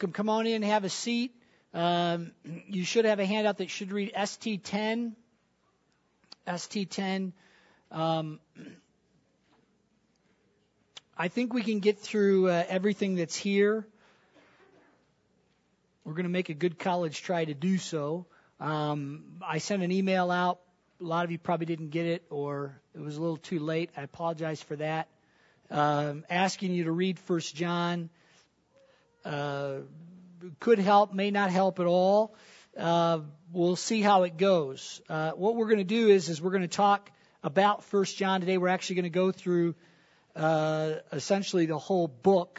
Come on in and have a seat. You should have a handout that should read ST10. ST10. I think we can get through everything that's here. We're going to make a good college try to do so. I sent an email out. A lot of you probably didn't get it, or it was a little too late. I apologize for that. Asking you to read 1 John. Could help, may not help at all. We'll see how it goes. What we're going to do is we're going to talk about 1 John today. We're actually going to go through essentially the whole book.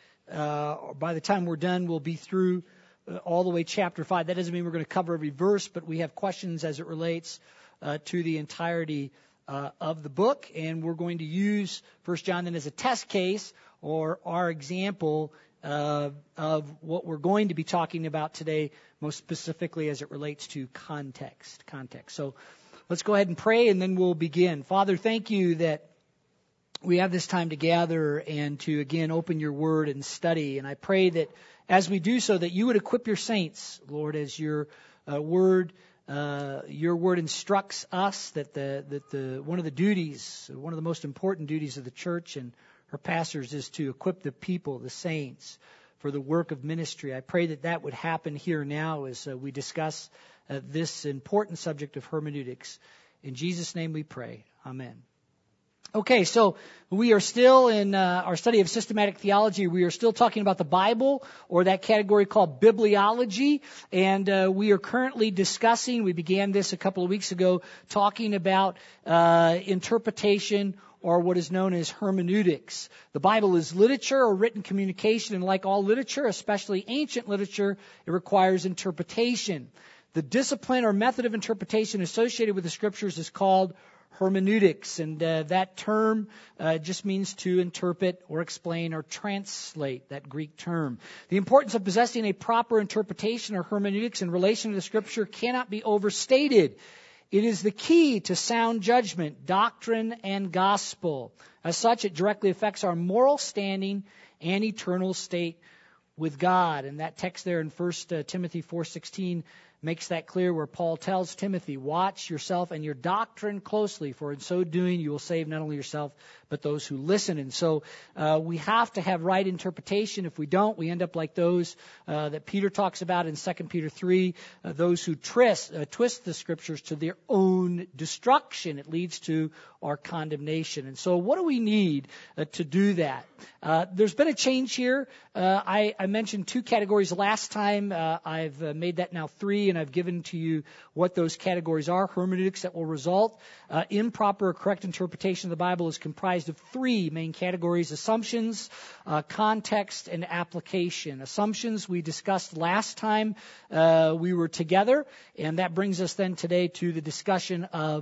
By the time we're done, we'll be through all the way chapter 5. That doesn't mean we're going to cover every verse, but we have questions as it relates to the entirety of the book. And we're going to use 1 John then as a test case or our example of what we're going to be talking about today, most specifically as it relates to context. So let's go ahead and pray, and then we'll begin. Father, thank you that we have this time to gather and to, again, open your word and study. And I pray that as we do so, that you would equip your saints, Lord, as your word instructs us that one of the most important duties of the church and her pastors is to equip the people, the saints, for the work of ministry. I pray that would happen here now as we discuss this important subject of hermeneutics. In Jesus' name we pray. Amen. Okay, so we are still in our study of systematic theology. We are still talking about the Bible, or that category called bibliology, and we are currently discussing, we began this a couple of weeks ago, talking about interpretation, or what is known as hermeneutics. The Bible is literature or written communication, and like all literature, especially ancient literature, it requires interpretation. The discipline or method of interpretation associated with the Scriptures is called hermeneutics, and that term just means to interpret or explain or translate, that Greek term. The importance of possessing a proper interpretation or hermeneutics in relation to the Scripture cannot be overstated. It is the key to sound judgment, doctrine, and gospel. As such, it directly affects our moral standing and eternal state with God. And that text there in 1 Timothy 4:16 makes that clear, where Paul tells Timothy, watch yourself and your doctrine closely, for in so doing you will save not only yourself, but those who listen. And so we have to have right interpretation. If we don't, we end up like those that Peter talks about in 2 Peter 3, those who twist the Scriptures to their own destruction. It leads to our condemnation. And so what do we need to do that? There's been a change here. I mentioned 2 categories last time. I've made that now 3, and I've given to you what those categories are. Hermeneutics that will result. Improper or correct interpretation of the Bible is comprised of 3 main categories: assumptions, context, and application. Assumptions we discussed last time we were together, and that brings us then today to the discussion of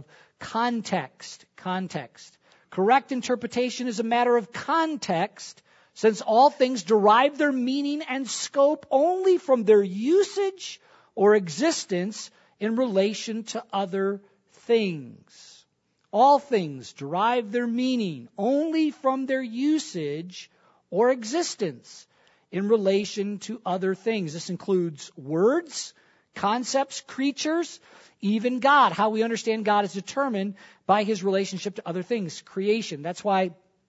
context. Correct interpretation is a matter of context, since all things derive their meaning and scope only from their usage or existence in relation to other things. All things derive their meaning only from their usage or existence in relation to other things. This includes words, concepts, creatures, even God. How we understand God is determined by His relationship to other things, creation. That's why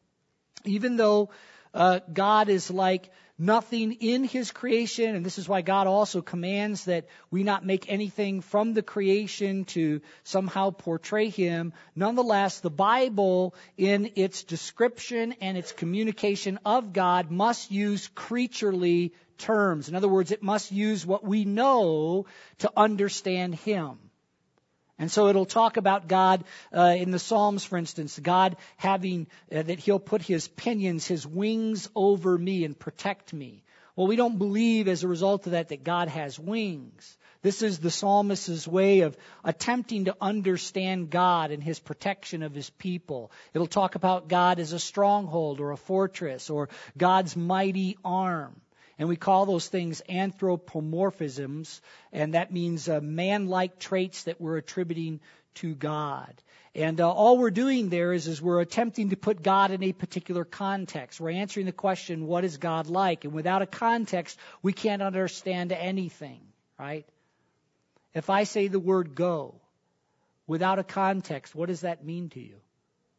even though God is like nothing in His creation, and this is why God also commands that we not make anything from the creation to somehow portray Him. Nonetheless, the Bible, in its description and its communication of God, must use creaturely terms. In other words, it must use what we know to understand Him. And so it'll talk about God in the Psalms, for instance, God having that He'll put His pinions, His wings over me and protect me. Well, we don't believe as a result of that God has wings. This is the psalmist's way of attempting to understand God and His protection of His people. It'll talk about God as a stronghold or a fortress or God's mighty arm. And we call those things anthropomorphisms, and that means man-like traits that we're attributing to God. And all we're doing there is we're attempting to put God in a particular context. We're answering the question, what is God like? And without a context, we can't understand anything, right? If I say the word go, without a context, what does that mean to you?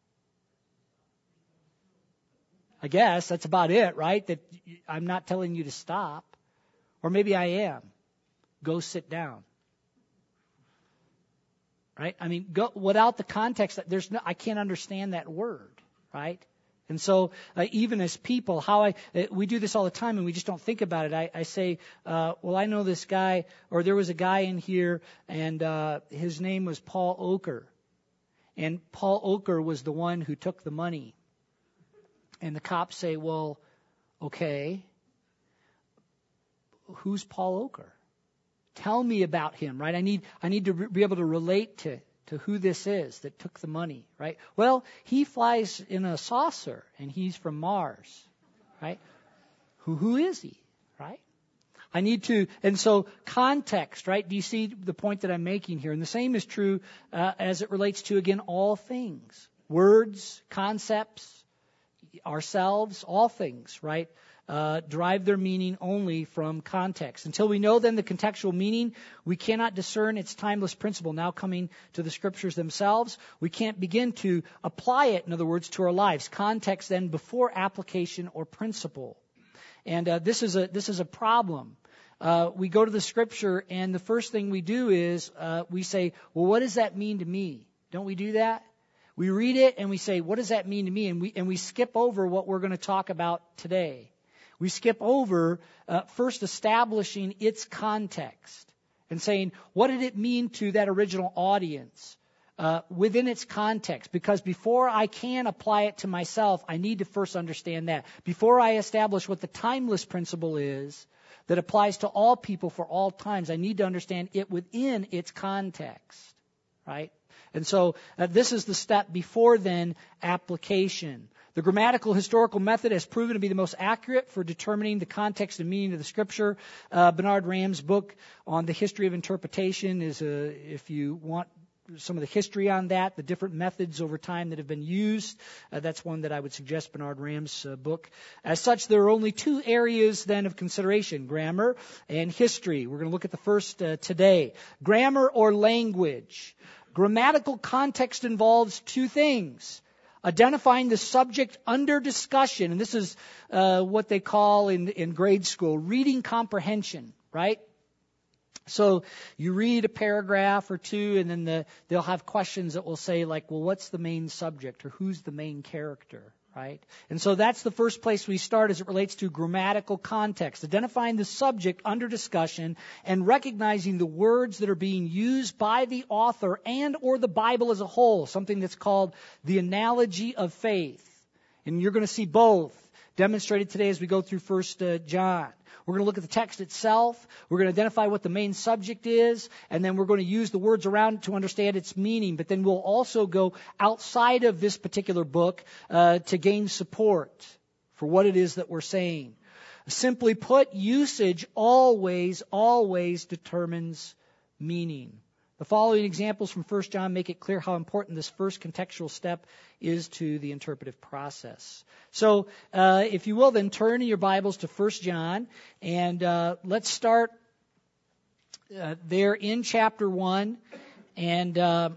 I guess that's about it, right? That I'm not telling you to stop. Or maybe I am. Go sit down. Right? I mean, without the context, I can't understand that word, right? And so, even as people, we do this all the time, and we just don't think about it. I say, well, I know this guy, or there was a guy in here, and his name was Paul Oker, and Paul Oker was the one who took the money. And the cops say, well, okay, who's Paul Oker? Tell me about him, right? I need to be able to relate to who this is that took the money, right? Well, he flies in a saucer, and he's from Mars, right? Who is he, right? I need to, and so context, right? Do you see the point that I'm making here? And the same is true as it relates to, again, all things. Words, concepts, ourselves, all things, right? Derive their meaning only from context. Until we know then the contextual meaning, we cannot discern its timeless principle. Now coming to the scriptures themselves, we can't begin to apply it, in other words, to our lives. Context then before application or principle. And this is a problem. We go to the scripture, and the first thing we do is we say, well, what does that mean to me? Don't we do that? We read it and we say, what does that mean to me? And we skip over what we're going to talk about today. We skip over first establishing its context and saying, what did it mean to that original audience within its context? Because before I can apply it to myself, I need to first understand that. Before I establish what the timeless principle is that applies to all people for all times, I need to understand it within its context, right? And so this is the step before then application. The grammatical historical method has proven to be the most accurate for determining the context and meaning of the Scripture. Bernard Ram's book on the history of interpretation is, if you want some of the history on that, the different methods over time that have been used, that's one that I would suggest, Bernard Ram's book. As such, there are only two areas then of consideration, grammar and history. We're going to look at the first today. Grammar or language. Grammatical context involves two things. Identifying the subject under discussion, and this is what they call in grade school reading comprehension, right? So you read a paragraph or two, and then they'll have questions that will say, like, well, what's the main subject, or who's the main character, right? And so that's the first place we start as it relates to grammatical context, identifying the subject under discussion and recognizing the words that are being used by the author and or the Bible as a whole, something that's called the analogy of faith. And you're going to see both demonstrated today as we go through 1 John. We're going to look at the text itself. We're going to identify what the main subject is, and then we're going to use the words around it to understand its meaning. But then we'll also go outside of this particular book to gain support for what it is that we're saying. Simply put, usage always determines meaning. The following examples from 1 John make it clear how important this first contextual step is to the interpretive process. So, if you will, then turn in your Bibles to 1 John, and let's start there in chapter 1. And let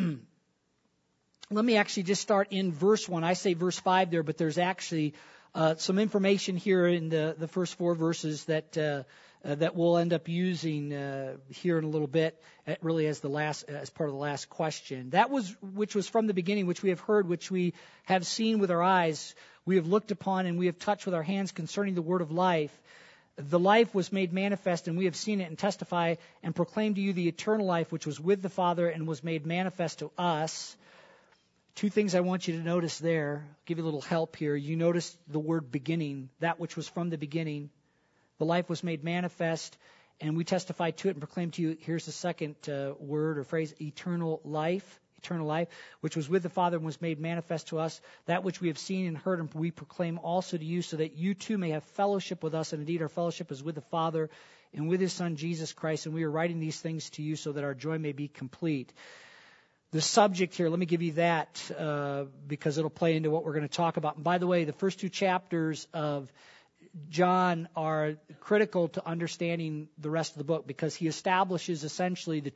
me actually just start in verse 1. I say verse 5 there, but there's actually some information here in the first 4 verses that we'll end up using here in a little bit, really as part of the last question. That was which was from the beginning, which we have heard, which we have seen with our eyes, we have looked upon, and we have touched with our hands concerning the word of life. The life was made manifest, and we have seen it and testify and proclaim to you the eternal life which was with the Father and was made manifest to us. Two things I want you to notice there. I'll give you a little help here. You notice the word beginning, that which was from the beginning. The life was made manifest, and we testify to it and proclaim to you, here's the second word or phrase, eternal life, which was with the Father and was made manifest to us, that which we have seen and heard, and we proclaim also to you, so that you too may have fellowship with us. And indeed, our fellowship is with the Father and with His Son, Jesus Christ, and we are writing these things to you so that our joy may be complete. the subject here, let me give you that because it'll play into what we're going to talk about. And by the way, the first 2 chapters of John are critical to understanding the rest of the book because he establishes essentially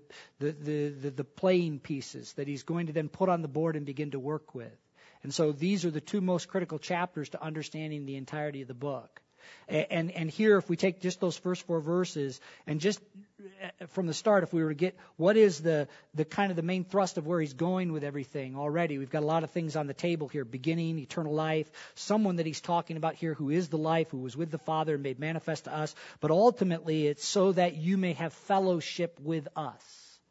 the playing pieces that he's going to then put on the board and begin to work with. And so these are the 2 most critical chapters to understanding the entirety of the book. And here, if we take just those first 4 verses, and just from the start, if we were to get what is the kind of the main thrust of where he's going with everything already, we've got a lot of things on the table here: beginning, eternal life, someone that he's talking about here who is the life, who was with the Father and made manifest to us. But ultimately, it's so that you may have fellowship with us.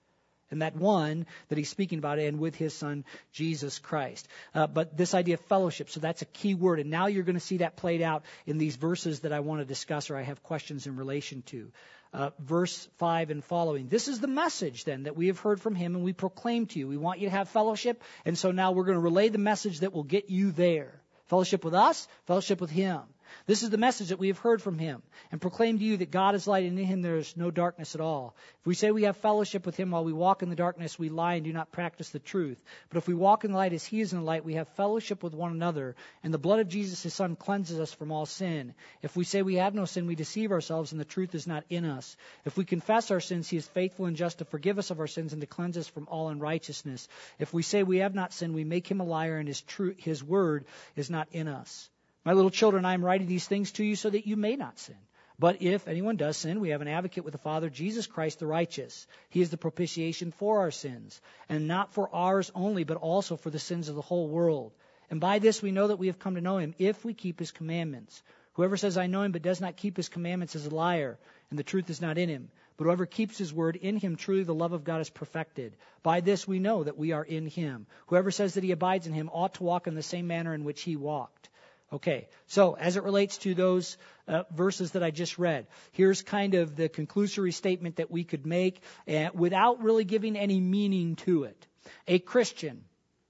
And that one that he's speaking about, and with his Son, Jesus Christ. But this idea of fellowship, so that's a key word. And now you're going to see that played out in these verses that I want to discuss or I have questions in relation to. Verse 5 and following. This is the message, then, that we have heard from him and we proclaim to you. We want you to have fellowship. And so now we're going to relay the message that will get you there. Fellowship with us, fellowship with him. This is the message that we have heard from him and proclaim to you that God is light and in him there is no darkness at all. If we say we have fellowship with him while we walk in the darkness, we lie and do not practice the truth. But if we walk in the light as he is in the light, we have fellowship with one another. And the blood of Jesus, his Son, cleanses us from all sin. If we say we have no sin, we deceive ourselves and the truth is not in us. If we confess our sins, he is faithful and just to forgive us of our sins and to cleanse us from all unrighteousness. If we say we have not sinned, we make him a liar and his word is not in us. My little children, I am writing these things to you so that you may not sin. But if anyone does sin, we have an advocate with the Father, Jesus Christ the righteous. He is the propitiation for our sins, and not for ours only, but also for the sins of the whole world. And by this we know that we have come to know him, if we keep his commandments. Whoever says, I know him, but does not keep his commandments is a liar, and the truth is not in him. But whoever keeps his word, in him truly the love of God is perfected. By this we know that we are in him. Whoever says that he abides in him ought to walk in the same manner in which he walked. Okay, so as it relates to those verses that I just read, here's kind of the conclusory statement that we could make without really giving any meaning to it. A Christian,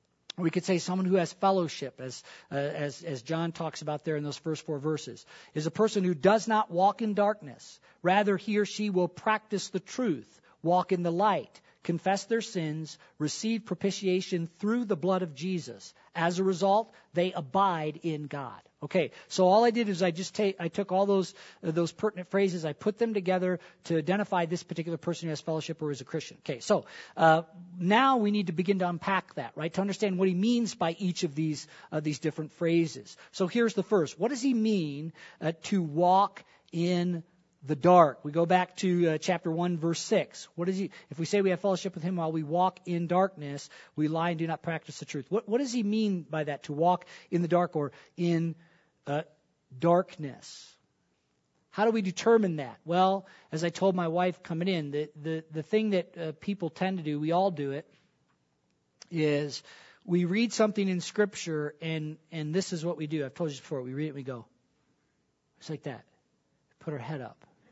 we could say someone who has fellowship, as John talks about there in those first 4 verses, is a person who does not walk in darkness. Rather, he or she will practice the truth, walk in the light, confess their sins, receive propitiation through the blood of Jesus. As a result, they abide in God. Okay, so all I did is I took all those pertinent phrases, I put them together to identify this particular person who has fellowship or is a Christian. Okay, so now we need to begin to unpack that, right, to understand what he means by each of these different phrases. So here's the first. What does he mean to walk in the dark? We go back to chapter 1, verse 6. What is he? If we say we have fellowship with him while we walk in darkness, we lie and do not practice the truth. What does he mean by that, to walk in the dark or in darkness? How do we determine that? Well, as I told my wife coming in, the thing that people tend to do, we all do it, is we read something in Scripture, and this is what we do. I've told you this before. We read it and we go, it's like that. Put our head up.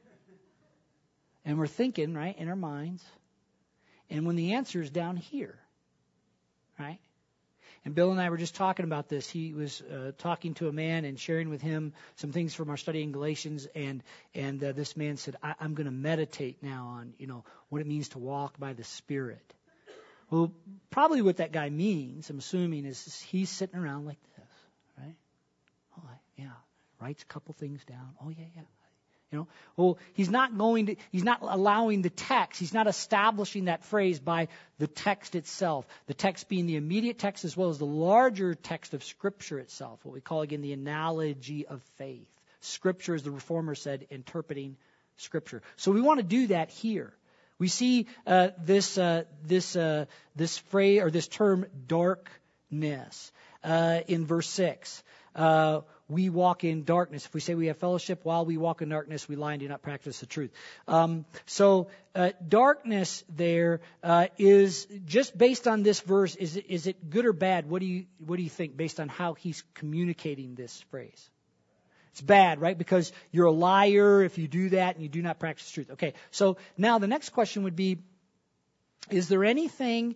And we're thinking, right, in our minds. And when the answer is down here, right? And Bill and I were just talking about this. He was talking to a man and sharing with him some things from our study in Galatians. And this man said, I'm going to meditate now on, what it means to walk by the Spirit. Well, probably what that guy means, I'm assuming, is he's sitting around like this, right? Oh, yeah. Writes a couple things down. Oh, yeah. Well, he's not allowing the text. He's not establishing that phrase by the text itself. The text being the immediate text as well as the larger text of Scripture itself, what we call, again, the analogy of faith. Scripture, as the Reformer said, interpreting Scripture. So we want to do that here. We see this phrase or this term darkness in verse 6. We walk in darkness. If we say we have fellowship while we walk in darkness, we lie and do not practice the truth. So darkness there is just based on this verse. Is it good or bad? What do you think based on how he's communicating this phrase? It's bad, right? Because you're a liar if you do that and you do not practice truth. Okay. So now the next question would be, is there anything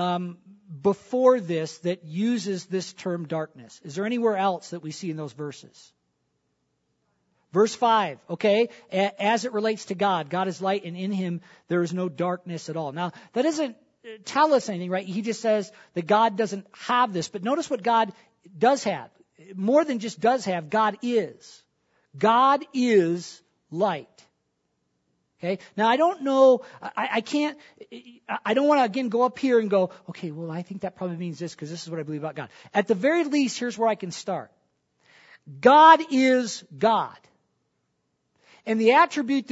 before this that uses this term darkness? Is there anywhere else that we see in those verses? Verse 5, okay, as it relates to God, God is light and in him there is no darkness at all. Now, that isn't tell us anything, right? He just says that God doesn't have this. But notice what God does have. More than just does have, God is. God is light. Okay? Now, I don't know, I don't want to, again, go up here and go, okay, well, I think that probably means this because this is what I believe about God. At the very least, here's where I can start. God is God. And the attribute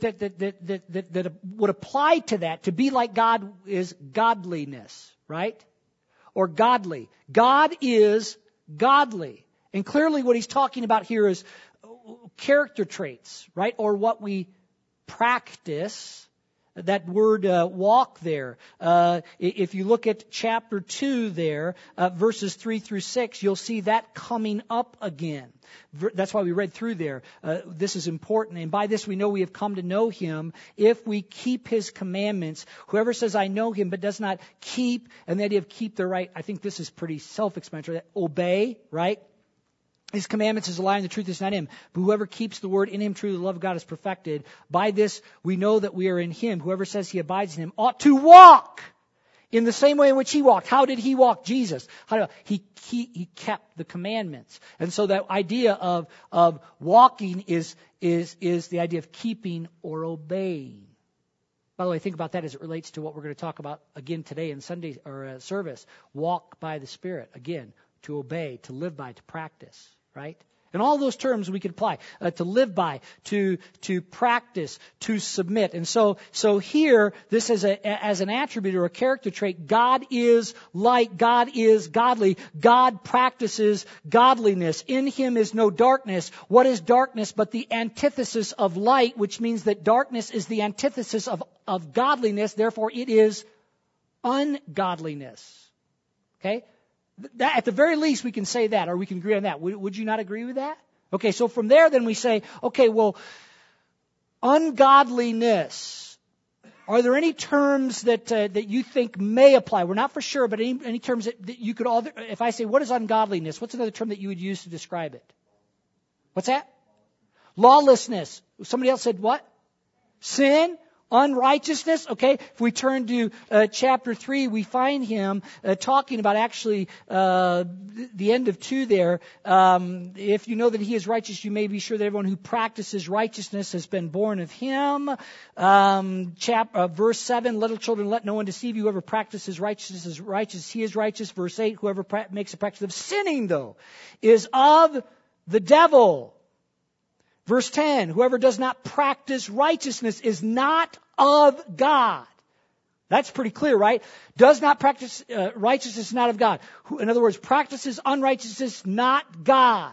that would apply to that, to be like God, is godliness, right? Or godly. God is godly. And clearly what he's talking about here is character traits, right? Or what we practice. That word walk there. If you look at chapter 2 there, verses 3 through 6, you'll see that coming up again. That's why we read through there. This is important. And by this we know we have come to know him if we keep his commandments. Whoever says, I know him, but does not keep, and the idea of keep the right, I think this is pretty self-explanatory. Obey, right? His commandments is a lie and the truth is not in him. But whoever keeps the word in him, truly the love of God is perfected. By this we know that we are in him. Whoever says he abides in him ought to walk in the same way in which he walked. How did he walk? Jesus. He kept the commandments. And so that idea of walking is the idea of keeping or obeying. By the way, think about that as it relates to what we're going to talk about again today in Sunday or service. Walk by the Spirit. Again, to obey, to live by, to practice. Right? And all those terms we could apply. To live by, to practice, to submit. And so here, this is as an attribute or a character trait, God is light, God is godly, God practices godliness. In him is no darkness. What is darkness but the antithesis of light, which means that darkness is the antithesis of godliness, therefore it is ungodliness. Okay? That, at the very least, we can say that, or we can agree on that. Would you not agree with that? Okay, so from there, then we say, okay, well, ungodliness. Are there any terms that you think may apply? We're not for sure, but any terms that you could all. If I say, what is ungodliness? What's another term that you would use to describe it? What's that? Lawlessness. Somebody else said what? Sin. Unrighteousness, okay? If we turn to chapter 3, we find him talking about actually the end of 2 there. If you know that he is righteous, you may be sure that everyone who practices righteousness has been born of him. Verse 7, little children, let no one deceive you. Whoever practices righteousness is righteous. He is righteous. Verse 8, whoever makes a practice of sinning, though, is of the devil. Verse 10, whoever does not practice righteousness is not of God. That's pretty clear, right? Does not practice righteousness is not of God. In other words, practices unrighteousness, not God.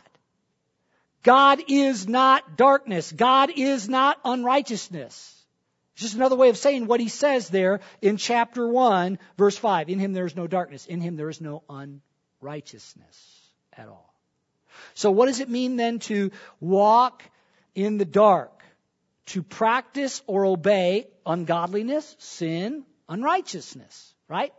God is not darkness. God is not unrighteousness. It's just another way of saying what he says there in chapter 1, verse 5. In him there is no darkness. In him there is no unrighteousness at all. So what does it mean then to walk in the dark? To practice or obey ungodliness, sin, unrighteousness, right?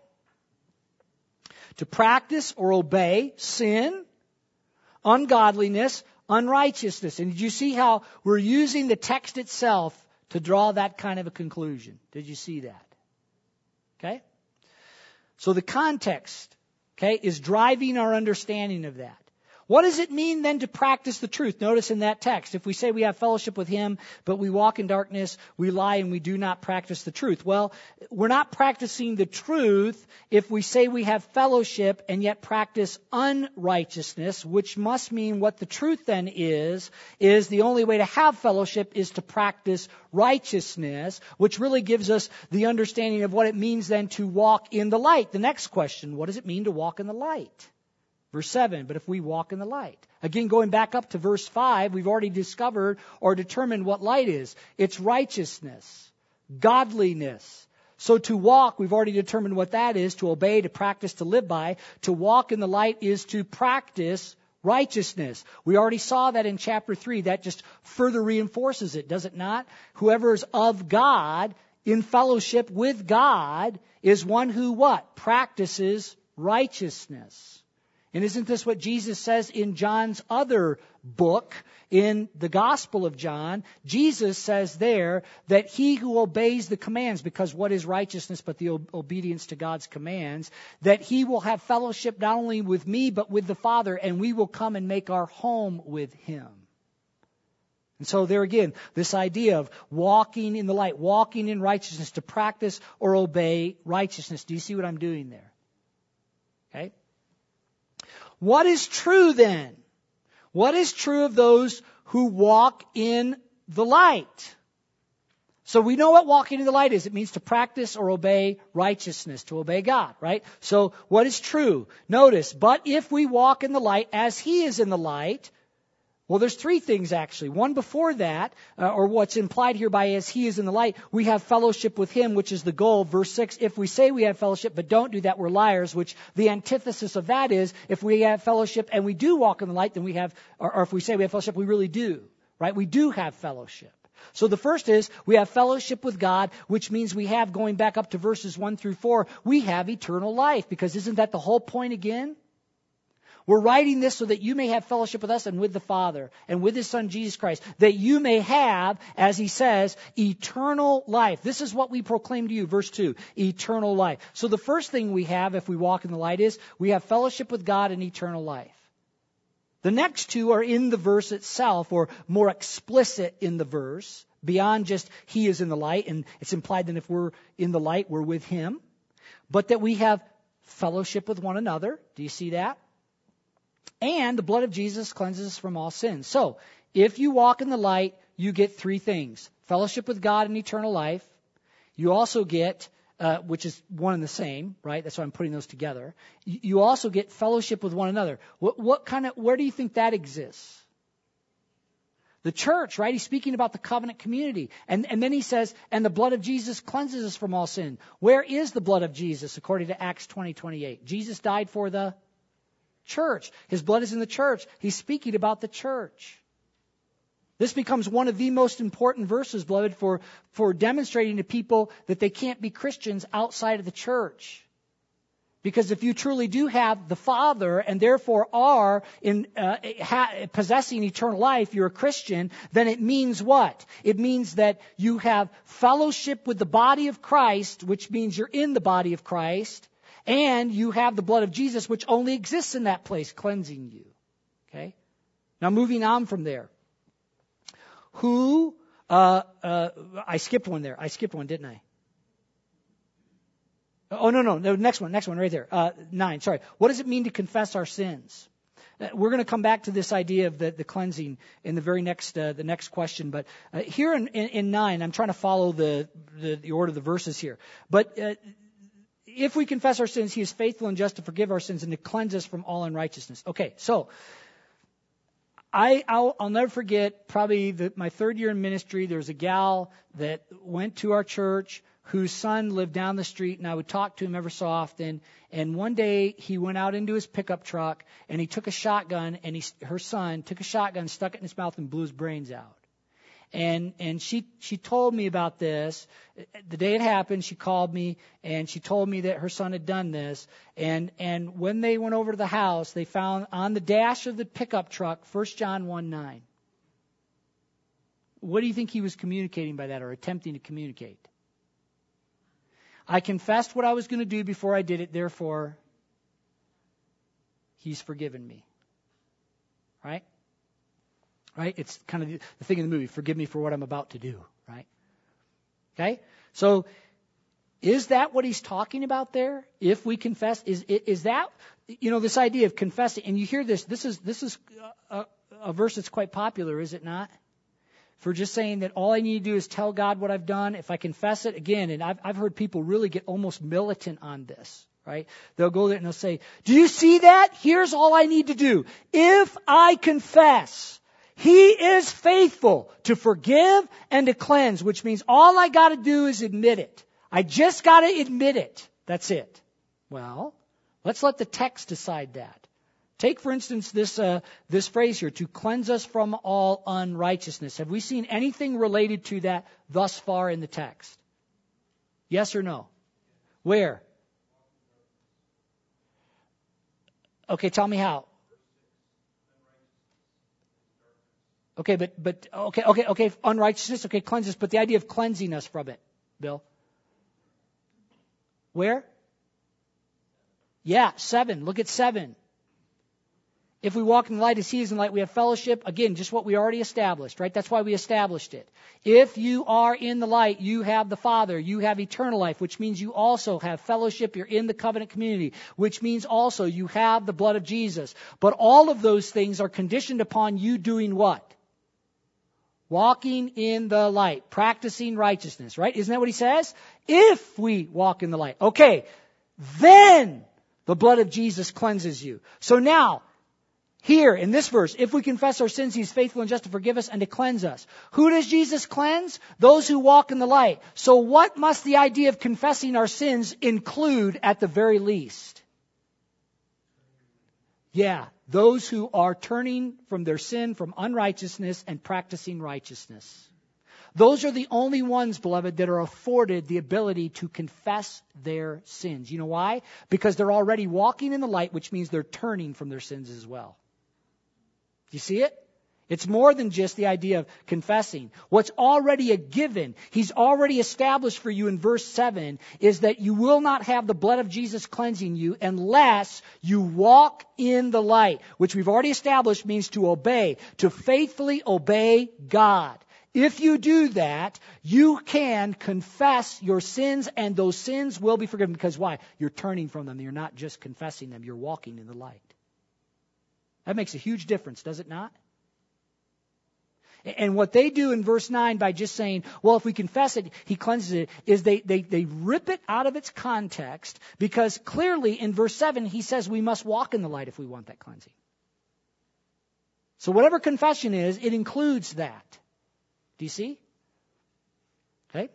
To practice or obey sin, ungodliness, unrighteousness. And did you see how we're using the text itself to draw that kind of a conclusion? Did you see that? Okay? So the context, okay, is driving our understanding of that. What does it mean then to practice the truth? Notice in that text, if we say we have fellowship with him, but we walk in darkness, we lie and we do not practice the truth. Well, we're not practicing the truth if we say we have fellowship and yet practice unrighteousness, which must mean what the truth then is the only way to have fellowship is to practice righteousness, which really gives us the understanding of what it means then to walk in the light. The next question, what does it mean to walk in the light? Verse 7, but if we walk in the light. Again, going back up to verse 5, we've already discovered or determined what light is. It's righteousness, godliness. So to walk, we've already determined what that is, to obey, to practice, to live by. To walk in the light is to practice righteousness. We already saw that in chapter 3. That just further reinforces it, does it not? Whoever is of God, in fellowship with God, is one who what? Practices righteousness. And isn't this what Jesus says in John's other book, in the Gospel of John? Jesus says there that he who obeys the commands, because what is righteousness but the obedience to God's commands, that he will have fellowship not only with me but with the Father, and we will come and make our home with him. And so there again, this idea of walking in the light, walking in righteousness, to practice or obey righteousness. Do you see what I'm doing there? Okay. What is true then? What is true of those who walk in the light? So we know what walking in the light is. It means to practice or obey righteousness, to obey God, right? So what is true? Notice, but if we walk in the light as he is in the light, well, there's three things actually. One before that, or what's implied here by as he is in the light, we have fellowship with him, which is the goal. Verse 6, if we say we have fellowship but don't do that, we're liars, which the antithesis of that is, if we have fellowship and we do walk in the light, then we have, or if we say we have fellowship, we really do, right? We do have fellowship. So the first is we have fellowship with God, which means we have, going back up to verses 1 through 4, we have eternal life, because isn't that the whole point again? We're writing this so that you may have fellowship with us and with the Father and with his Son Jesus Christ, that you may have, as he says, eternal life. This is what we proclaim to you, verse 2, eternal life. So the first thing we have if we walk in the light is we have fellowship with God and eternal life. The next two are in the verse itself, or more explicit in the verse, beyond just he is in the light, and it's implied that if we're in the light, we're with him, but that we have fellowship with one another. Do you see that? And the blood of Jesus cleanses us from all sins. So, if you walk in the light, you get three things. Fellowship with God and eternal life. You also get, which is one and the same, right? That's why I'm putting those together. You also get fellowship with one another. Where do you think that exists? The church, right? He's speaking about the covenant community. And then he says, and the blood of Jesus cleanses us from all sin. Where is the blood of Jesus, according to Acts 20:28? Jesus died for the church. His blood is in the church. He's speaking about the church. This becomes one of the most important verses, beloved, for demonstrating to people that they can't be Christians outside of the church. Because if you truly do have the Father and therefore are possessing eternal life, you're a Christian, then it means what? It means that you have fellowship with the body of Christ, which means you're in the body of Christ, and you have the blood of Jesus, which only exists in that place, cleansing you. Okay? Now moving on from there. I skipped one there. I skipped one, didn't I? Oh, no. The next one right there. 9, sorry. What does it mean to confess our sins? We're going to come back to this idea of the cleansing in the very next the next question. But here in 9, I'm trying to follow the order of the verses here. But if we confess our sins, he is faithful and just to forgive our sins and to cleanse us from all unrighteousness. Okay, so I'll never forget, probably my third year in ministry, there was a gal that went to our church whose son lived down the street, and I would talk to him ever so often. And one day he went out into his pickup truck and he took a shotgun, and her son took a shotgun, stuck it in his mouth, and blew his brains out. And she told me about this. The day it happened, she called me and she told me that her son had done this. And when they went over to the house, they found on the dash of the pickup truck 1 John 1:9. What do you think he was communicating by that, or attempting to communicate? I confessed what I was going to do before I did it, therefore he's forgiven me. Right? Right? It's kind of the thing in the movie, forgive me for what I'm about to do, right? Okay? So, is that what he's talking about there? If we confess, is that, this idea of confessing, and you hear this is a verse that's quite popular, is it not? For just saying that all I need to do is tell God what I've done. If I confess it again, and I've heard people really get almost militant on this, right? They'll go there and they'll say, do you see that? Here's all I need to do. If I confess, he is faithful to forgive and to cleanse, which means all I got to do is admit it. I just got to admit it. That's it. Well, let's let the text decide that. Take, for instance, this phrase here, to cleanse us from all unrighteousness. Have we seen anything related to that thus far in the text? Yes or no? Where? Okay, tell me how. Okay, but okay, unrighteousness, okay, cleanses, but the idea of cleansing us from it, Bill. Where? Yeah, 7. Look at 7. If we walk in the light as he is in the light, we have fellowship. Again, just what we already established, right? That's why we established it. If you are in the light, you have the Father. You have eternal life, which means you also have fellowship. You're in the covenant community, which means also you have the blood of Jesus. But all of those things are conditioned upon you doing what? Walking in the light, practicing righteousness, right? Isn't that what he says? If we walk in the light. Okay, then the blood of Jesus cleanses you. So now, here in this verse, if we confess our sins, he's faithful and just to forgive us and to cleanse us. Who does Jesus cleanse? Those who walk in the light. So what must the idea of confessing our sins include at the very least? Yeah, those who are turning from their sin, from unrighteousness, and practicing righteousness. Those are the only ones, beloved, that are afforded the ability to confess their sins. You know why? Because they're already walking in the light, which means they're turning from their sins as well. Do you see it? It's more than just the idea of confessing. What's already a given, he's already established for you in verse 7, is that you will not have the blood of Jesus cleansing you unless you walk in the light, which we've already established means to obey, to faithfully obey God. If you do that, you can confess your sins, and those sins will be forgiven. Because why? You're turning from them. You're not just confessing them. You're walking in the light. That makes a huge difference, does it not? And what they do in verse 9 by just saying, well, if we confess it, he cleanses it, is they rip it out of its context, because clearly in verse 7 he says we must walk in the light if we want that cleansing. So whatever confession is, it includes that. Do you see? Okay.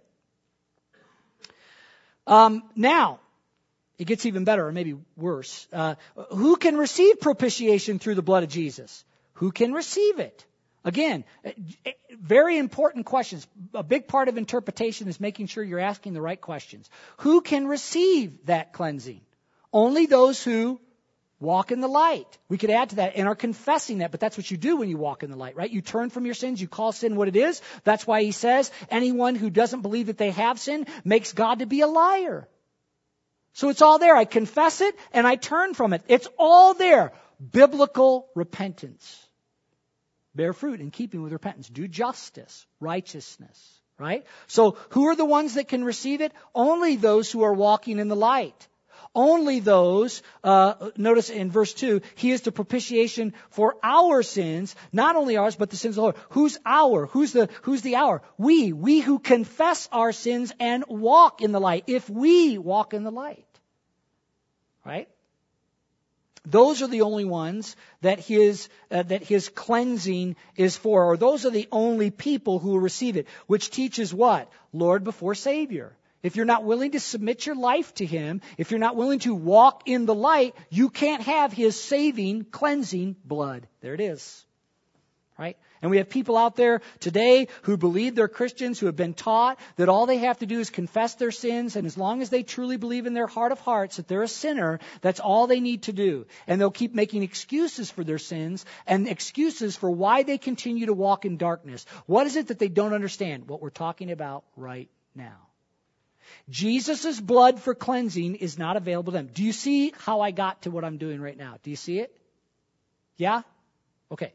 Now, it gets even better, or maybe worse. Who can receive propitiation through the blood of Jesus? Who can receive it? Again, very important questions. A big part of interpretation is making sure you're asking the right questions. Who can receive that cleansing? Only those who walk in the light. We could add to that and are confessing that, but that's what you do when you walk in the light, right? You turn from your sins, you call sin what it is. That's why he says anyone who doesn't believe that they have sin makes God to be a liar. So it's all there. I confess it and I turn from it. It's all there. Biblical repentance. Bear fruit in keeping with repentance. Do justice, righteousness, right? So who are the ones that can receive it? Only those who are walking in the light. Only those, notice in verse 2, he is the propitiation for our sins, not only ours, but the sins of the Lord. Who's our? Who's the our? We who confess our sins and walk in the light. If we walk in the light, right? Those are the only ones that his cleansing is for, or those are the only people who will receive it, which teaches what? Lord before Savior. If you're not willing to submit your life to him, if you're not willing to walk in the light, you can't have his saving, cleansing blood. There it is. Right? And we have people out there today who believe they're Christians, who have been taught that all they have to do is confess their sins, and as long as they truly believe in their heart of hearts that they're a sinner, that's all they need to do. And they'll keep making excuses for their sins and excuses for why they continue to walk in darkness. What is it that they don't understand? What we're talking about right now. Jesus' blood for cleansing is not available to them. Do you see how I got to what I'm doing right now? Do you see it? Yeah? Okay.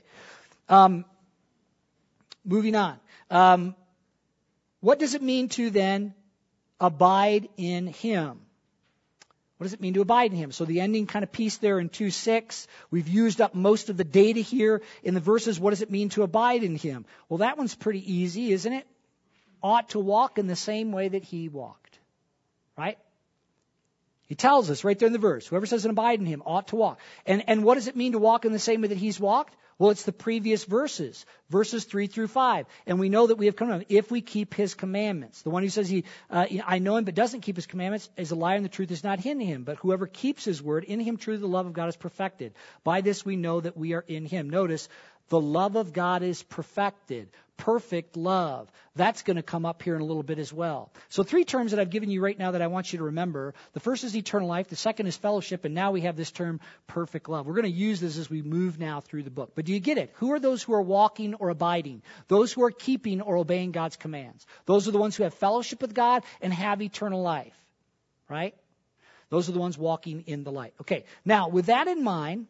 Moving on. What does it mean to then abide in him? What does it mean to abide in him? So the ending kind of piece there in 2:6. We've used up most of the data here in the verses. What does it mean to abide in him? Well, that one's pretty easy, isn't it? Ought to walk in the same way that he walked. Right? He tells us right there in the verse, whoever says and abide in him ought to walk. And what does it mean to walk in the same way that he's walked? Well, it's the previous verses 3 through 5. And we know that we have come to him if we keep his commandments. The one who says I know him but doesn't keep his commandments is a liar, and the truth is not in him. But whoever keeps his word, in him truly the love of God is perfected. By this we know that we are in him. Notice The love of God is perfected. Perfect love. That's going to come up here in a little bit as well. So 3 terms that I've given you right now that I want you to remember. The first is eternal life. The second is fellowship. And now we have this term, perfect love. We're going to use this as we move now through the book. But do you get it? Who are those who are walking or abiding? Those who are keeping or obeying God's commands. Those are the ones who have fellowship with God and have eternal life. Right? Those are the ones walking in the light. Okay. Now, with that in mind,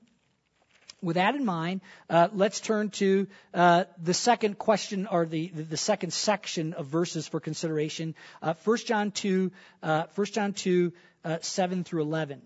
let's turn to the second question, or the second section of verses for consideration. 1 John 2, 7 through 11.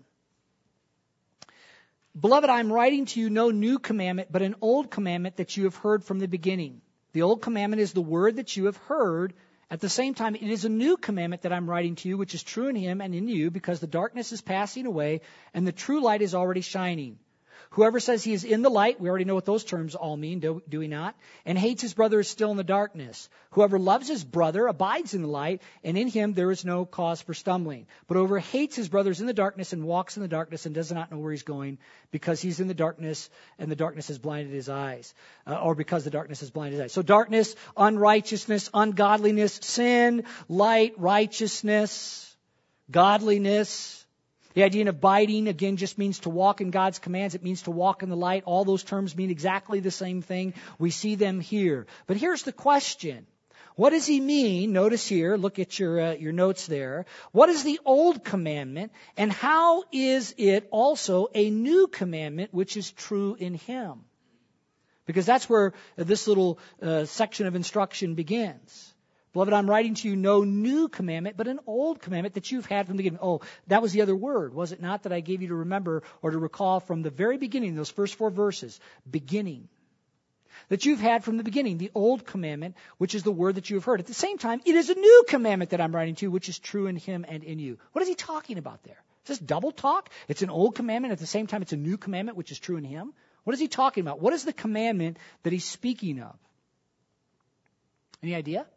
Beloved, I am writing to you no new commandment, but an old commandment that you have heard from the beginning. The old commandment is the word that you have heard. At the same time, it is a new commandment that I'm writing to you, which is true in him and in you, because the darkness is passing away and the true light is already shining. Whoever says he is in the light, we already know what those terms all mean, do we not? And hates his brother is still in the darkness. Whoever loves his brother abides in the light, and in him there is no cause for stumbling. But whoever hates his brother is in the darkness and walks in the darkness and does not know where he's going, because he's in the darkness and the darkness has blinded his eyes. Or because the darkness has blinded his eyes. So darkness, unrighteousness, ungodliness, sin, light, righteousness, godliness. The idea of abiding, again, just means to walk in God's commands. It means to walk in the light. All those terms mean exactly the same thing. We see them here. But here's the question. What does he mean? Notice here, look at your notes there. What is the old commandment, and how is it also a new commandment which is true in him? Because that's where this little section of instruction begins. Beloved, I'm writing to you no new commandment, but an old commandment that you've had from the beginning. Oh, that was the other word, was it not, that I gave you to remember or to recall from the very beginning, those first 4 verses? Beginning. That you've had from the beginning, the old commandment, which is the word that you have heard. At the same time, it is a new commandment that I'm writing to you, which is true in him and in you. What is he talking about there? Is this double talk? It's an old commandment. At the same time, it's a new commandment, which is true in him. What is he talking about? What is the commandment that he's speaking of? Any idea?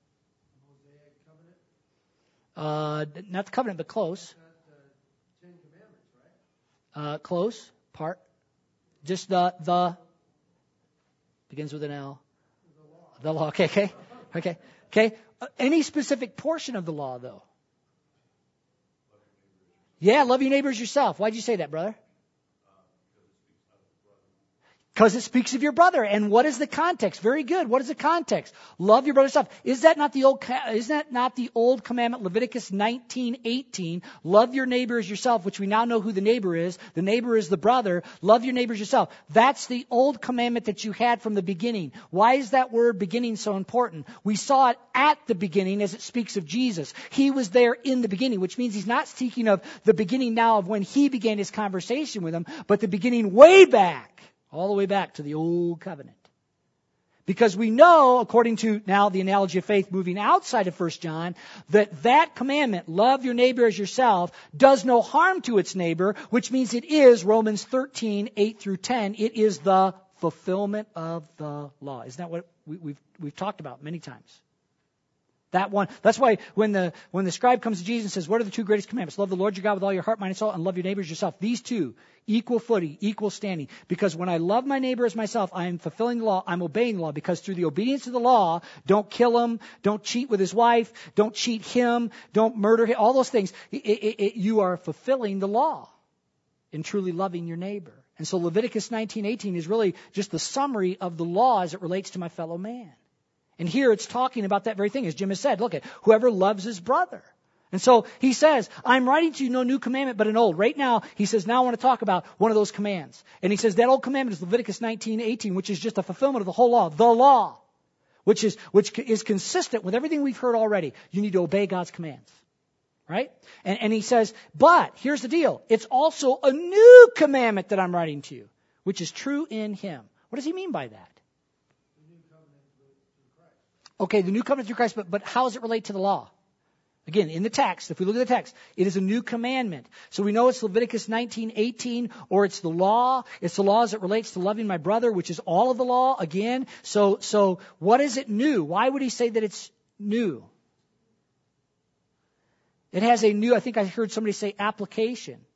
Not the covenant, but close. Close. Part. Just the begins with an L. The law. Okay. Any specific portion of the law, though? Yeah, love your neighbor as yourself. Why'd you say that, brother? Because it speaks of your brother. And what is the context? Very good. What is the context? Love your brother yourself. Is that not the old commandment, Leviticus 19:18? Love your neighbor as yourself, which we now know who the neighbor is. The neighbor is the brother. Love your neighbor as yourself. That's the old commandment that you had from the beginning. Why is that word beginning so important? We saw it at the beginning as it speaks of Jesus. He was there in the beginning, which means he's not speaking of the beginning now of when he began his conversation with them, but the beginning way back. All the way back to the old covenant. Because we know, according to now the analogy of faith moving outside of 1 John, that commandment, love your neighbor as yourself, does no harm to its neighbor, which means it is, Romans 13:8 through 10, it is the fulfillment of the law. Isn't that what we've talked about many times? That one. That's why when the scribe comes to Jesus and says, what are the 2 greatest commandments? Love the Lord your God with all your heart, mind, and soul, and love your neighbor as yourself. These 2, equal footing, equal standing. Because when I love my neighbor as myself, I am fulfilling the law, I'm obeying the law. Because through the obedience to the law, don't kill him, don't cheat with his wife, don't cheat him, don't murder him, all those things. You are fulfilling the law in truly loving your neighbor. And so Leviticus 19:18 is really just the summary of the law as it relates to my fellow man. And here it's talking about that very thing, as Jim has said. Look at whoever loves his brother. And so he says, I'm writing to you no new commandment, but an old. Right now, he says, now I want to talk about one of those commands. And he says that old commandment is Leviticus 19:18, which is just a fulfillment of the whole law. The law, which is consistent with everything we've heard already. You need to obey God's commands. Right? And he says, but here's the deal. It's also a new commandment that I'm writing to you, which is true in him. What does he mean by that? Okay, the new covenant through Christ, but how does it relate to the law? Again, in the text, if we look at the text, it is a new commandment. So we know it's Leviticus 19:18, or it's the law. It's the law as it relates to loving my brother, which is all of the law, again. So what is it new? Why would he say that it's new? It has a new, I think I heard somebody say application.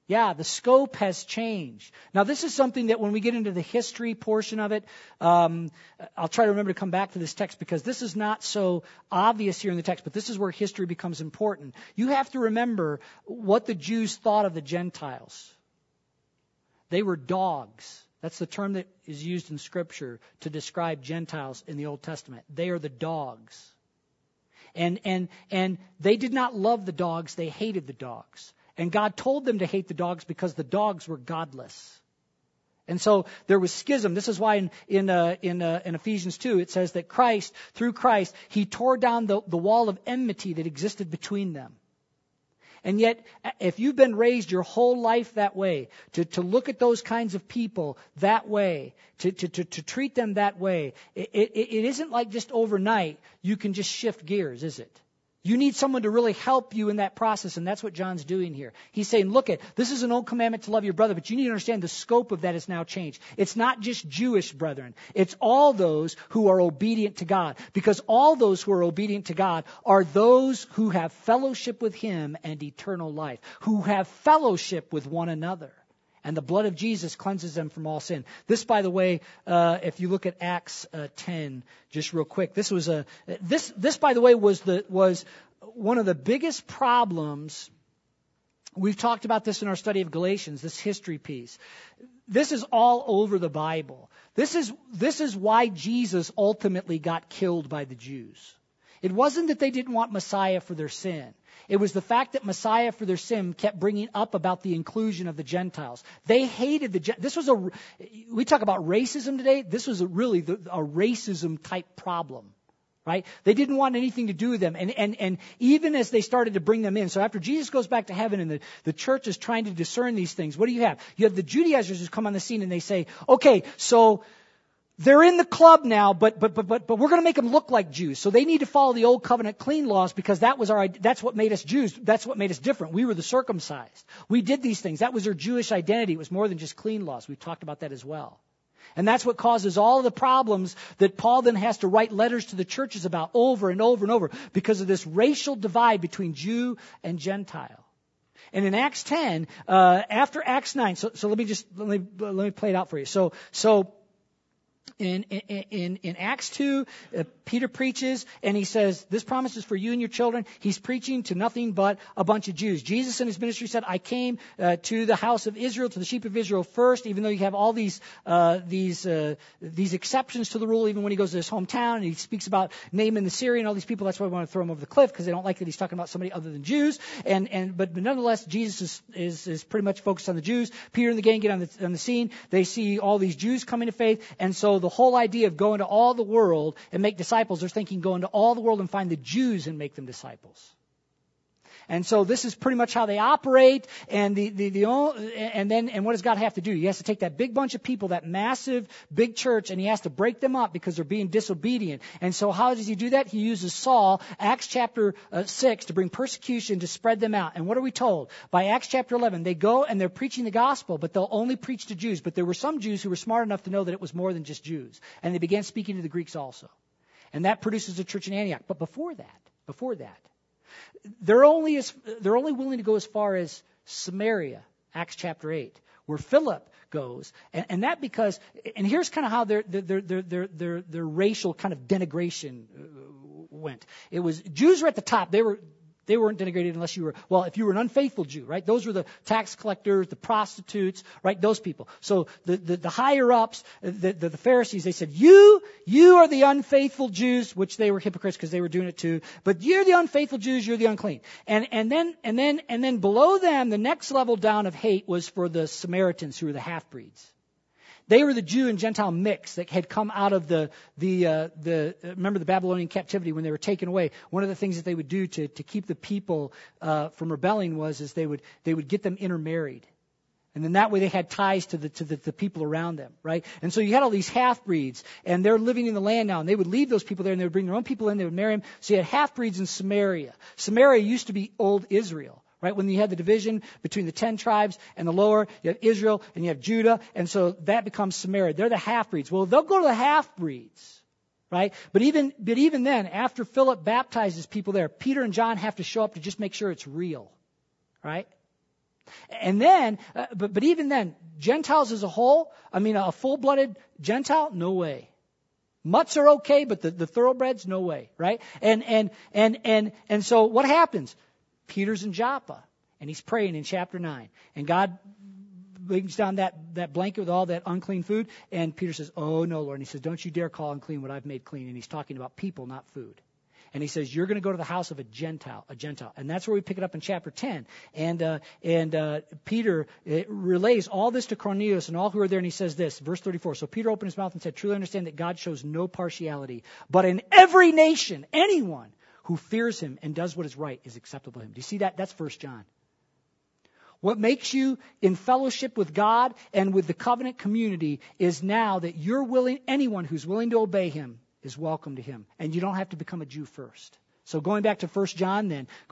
Yeah, the scope has changed. Now, this is something that when we get into the history portion of it, I'll try to remember to come back to this text because this is not so obvious here in the text, but this is where history becomes important. You have to remember what the Jews thought of the Gentiles. They were dogs. That's the term that is used in Scripture to describe Gentiles in the Old Testament. They are the dogs. And they did not love the dogs, they hated the dogs. And God told them to hate the dogs because the dogs were godless. And so there was schism. This is why in Ephesians 2 it says that through Christ, He tore down the wall of enmity that existed between them. And yet, if you've been raised your whole life that way, to look at those kinds of people that way, to treat them that way, it isn't like just overnight you can just shift gears, is it? You need someone to really help you in that process, and that's what John's doing here. He's saying, look, this is an old commandment to love your brother, but you need to understand the scope of that has now changed. It's not just Jewish brethren. It's all those who are obedient to God, because all those who are obedient to God are those who have fellowship with Him and eternal life, who have fellowship with one another. And the blood of Jesus cleanses them from all sin. This, by the way, if you look at Acts 10, just real quick, this, by the way, was one of the biggest problems. We've talked about this in our study of Galatians, this history piece. This is all over the Bible. This is why Jesus ultimately got killed by the Jews. It wasn't that they didn't want Messiah for their sin. It was the fact that Messiah for their sin kept bringing up about the inclusion of the Gentiles. They hated we talk about racism today. This was really a racism type problem, right? They didn't want anything to do with them. And even as they started to bring them in, so after Jesus goes back to heaven and the church is trying to discern these things, what do you have? You have the Judaizers who come on the scene and they say, okay, so they're in the club now, but we're going to make them look like Jews. So they need to follow the old covenant clean laws because that's what made us Jews. That's what made us different. We were the circumcised. We did these things. That was their Jewish identity. It was more than just clean laws. We've talked about that as well. And that's what causes all of the problems that Paul then has to write letters to the churches about over and over and over because of this racial divide between Jew and Gentile. And in Acts 10, after Acts 9, so let me play it out for you. So in Acts 2, Peter preaches and he says, this promise is for you and your children. He's preaching to nothing but a bunch of Jews. Jesus in his ministry said, I came to the house of Israel, to the sheep of Israel first, even though you have all these exceptions to the rule, even when he goes to his hometown and he speaks about Naaman the Syrian, all these people. That's why we want to throw him over the cliff because they don't like that he's talking about somebody other than Jews. But nonetheless, Jesus is pretty much focused on the Jews. Peter and the gang get on the scene. They see all these Jews coming to faith. And so the whole idea of going to all the world and make disciples, they're thinking go into all the world and find the Jews and make them disciples. And so this is pretty much how they operate. And what does God have to do? He has to take that big bunch of people, that massive big church, and he has to break them up because they're being disobedient. And so how does he do that? He uses Saul, Acts chapter 6, to bring persecution to spread them out. And what are we told? By Acts chapter 11, they go and they're preaching the gospel, but they'll only preach to Jews. But there were some Jews who were smart enough to know that it was more than just Jews. And they began speaking to the Greeks also. And that produces a church in Antioch. But before that, they're only willing to go as far as Samaria, Acts chapter 8, where Philip goes, and that because, and here's kind of how their racial kind of denigration went. It was Jews were at the top. They weren't denigrated unless if you were an unfaithful Jew, right? Those were the tax collectors, the prostitutes, right? Those people. So the higher ups, the Pharisees, they said, you are the unfaithful Jews, which they were hypocrites because they were doing it too. But you're the unfaithful Jews, you're the unclean. And then below them, the next level down of hate was for the Samaritans, who were the half-breeds. They were the Jew and Gentile mix that had come out of remember the Babylonian captivity when they were taken away. One of the things that they would do to keep the people from rebelling is they would get them intermarried. And then that way they had ties to the people around them, right? And so you had all these half-breeds, and they're living in the land now, and they would leave those people there, and they would bring their own people in, they would marry them. So you had half-breeds in Samaria. Samaria used to be old Israel. Right, when you had the division between the 10 tribes and the lower, you have Israel and you have Judah, and so that becomes Samaria. They're the half-breeds. Well, they'll go to the half-breeds, right? But even then, after Philip baptizes people there, Peter and John have to show up to just make sure it's real, right? And then, but even then, Gentiles as a whole, I mean, a full-blooded Gentile, no way. Mutts are okay, but the thoroughbreds, no way, right? And so what happens? Peter's in Joppa, and he's praying in chapter 9. And God brings down that blanket with all that unclean food, and Peter says, "Oh, no, Lord." And he says, "Don't you dare call unclean what I've made clean." And he's talking about people, not food. And he says, "You're going to go to the house of a Gentile. And that's where we pick it up in chapter 10. And Peter relays all this to Cornelius and all who are there, and he says this, verse 34. So Peter opened his mouth and said, "Truly understand that God shows no partiality, but in every nation, anyone who fears him and does what is right is acceptable to him." Do you see that? That's 1 John. What makes you in fellowship with God and with the covenant community is now that you're willing, anyone who's willing to obey him is welcome to him. And you don't have to become a Jew first. So going back to 1 John,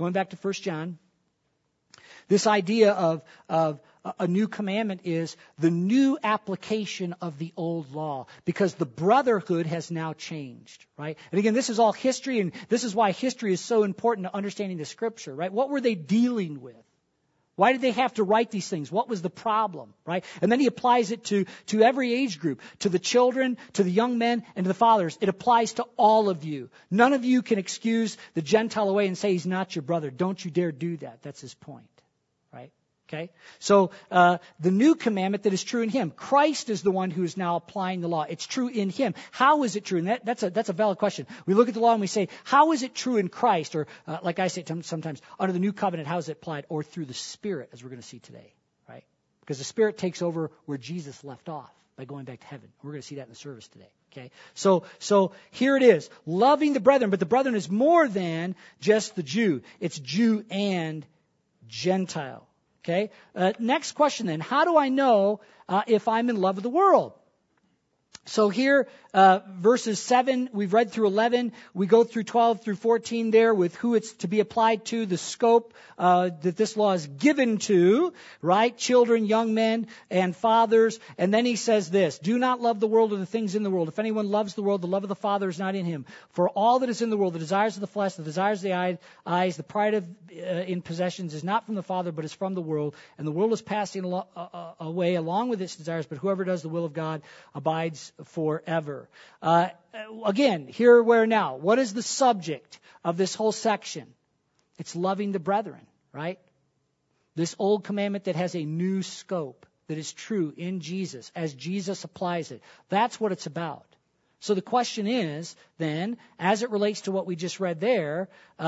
this idea of a new commandment is the new application of the old law, because the brotherhood has now changed, right? And again, this is all history, and this is why history is so important to understanding the Scripture, right? What were they dealing with? Why did they have to write these things? What was the problem, right? And then he applies it to every age group, to the children, to the young men, and to the fathers. It applies to all of you. None of you can excuse the Gentile away and say he's not your brother. Don't you dare do that. That's his point, right? Okay? So the new commandment that is true in him. Christ is the one who is now applying the law. It's true in him. How is it true? And that's a valid question. We look at the law and we say, how is it true in Christ? Or like I say sometimes, under the new covenant, how is it applied? Or through the Spirit, as we're going to see today, right? Because the Spirit takes over where Jesus left off by going back to heaven. We're going to see that in the service today. Okay, so here it is, loving the brethren, but the brethren is more than just the Jew. It's Jew and Gentile. Okay. Next question then. How do I know if I'm in love with the world? So here, verses 7, we've read through 11. We go through 12 through 14 there with who it's to be applied to, the scope that this law is given to, right? Children, young men, and fathers. And then he says this, "Do not love the world or the things in the world. If anyone loves the world, the love of the Father is not in him. For all that is in the world, the desires of the flesh, the desires of the eyes, the pride of in possessions is not from the Father, but is from the world. And the world is passing away along with its desires, but whoever does the will of God abides forever." Again, here, where, now. What is the subject of this whole section? It's loving the brethren, right? This old commandment that has a new scope, that is true in Jesus, as Jesus applies it. That's what it's about. So the question is, then, as it relates to what we just read there,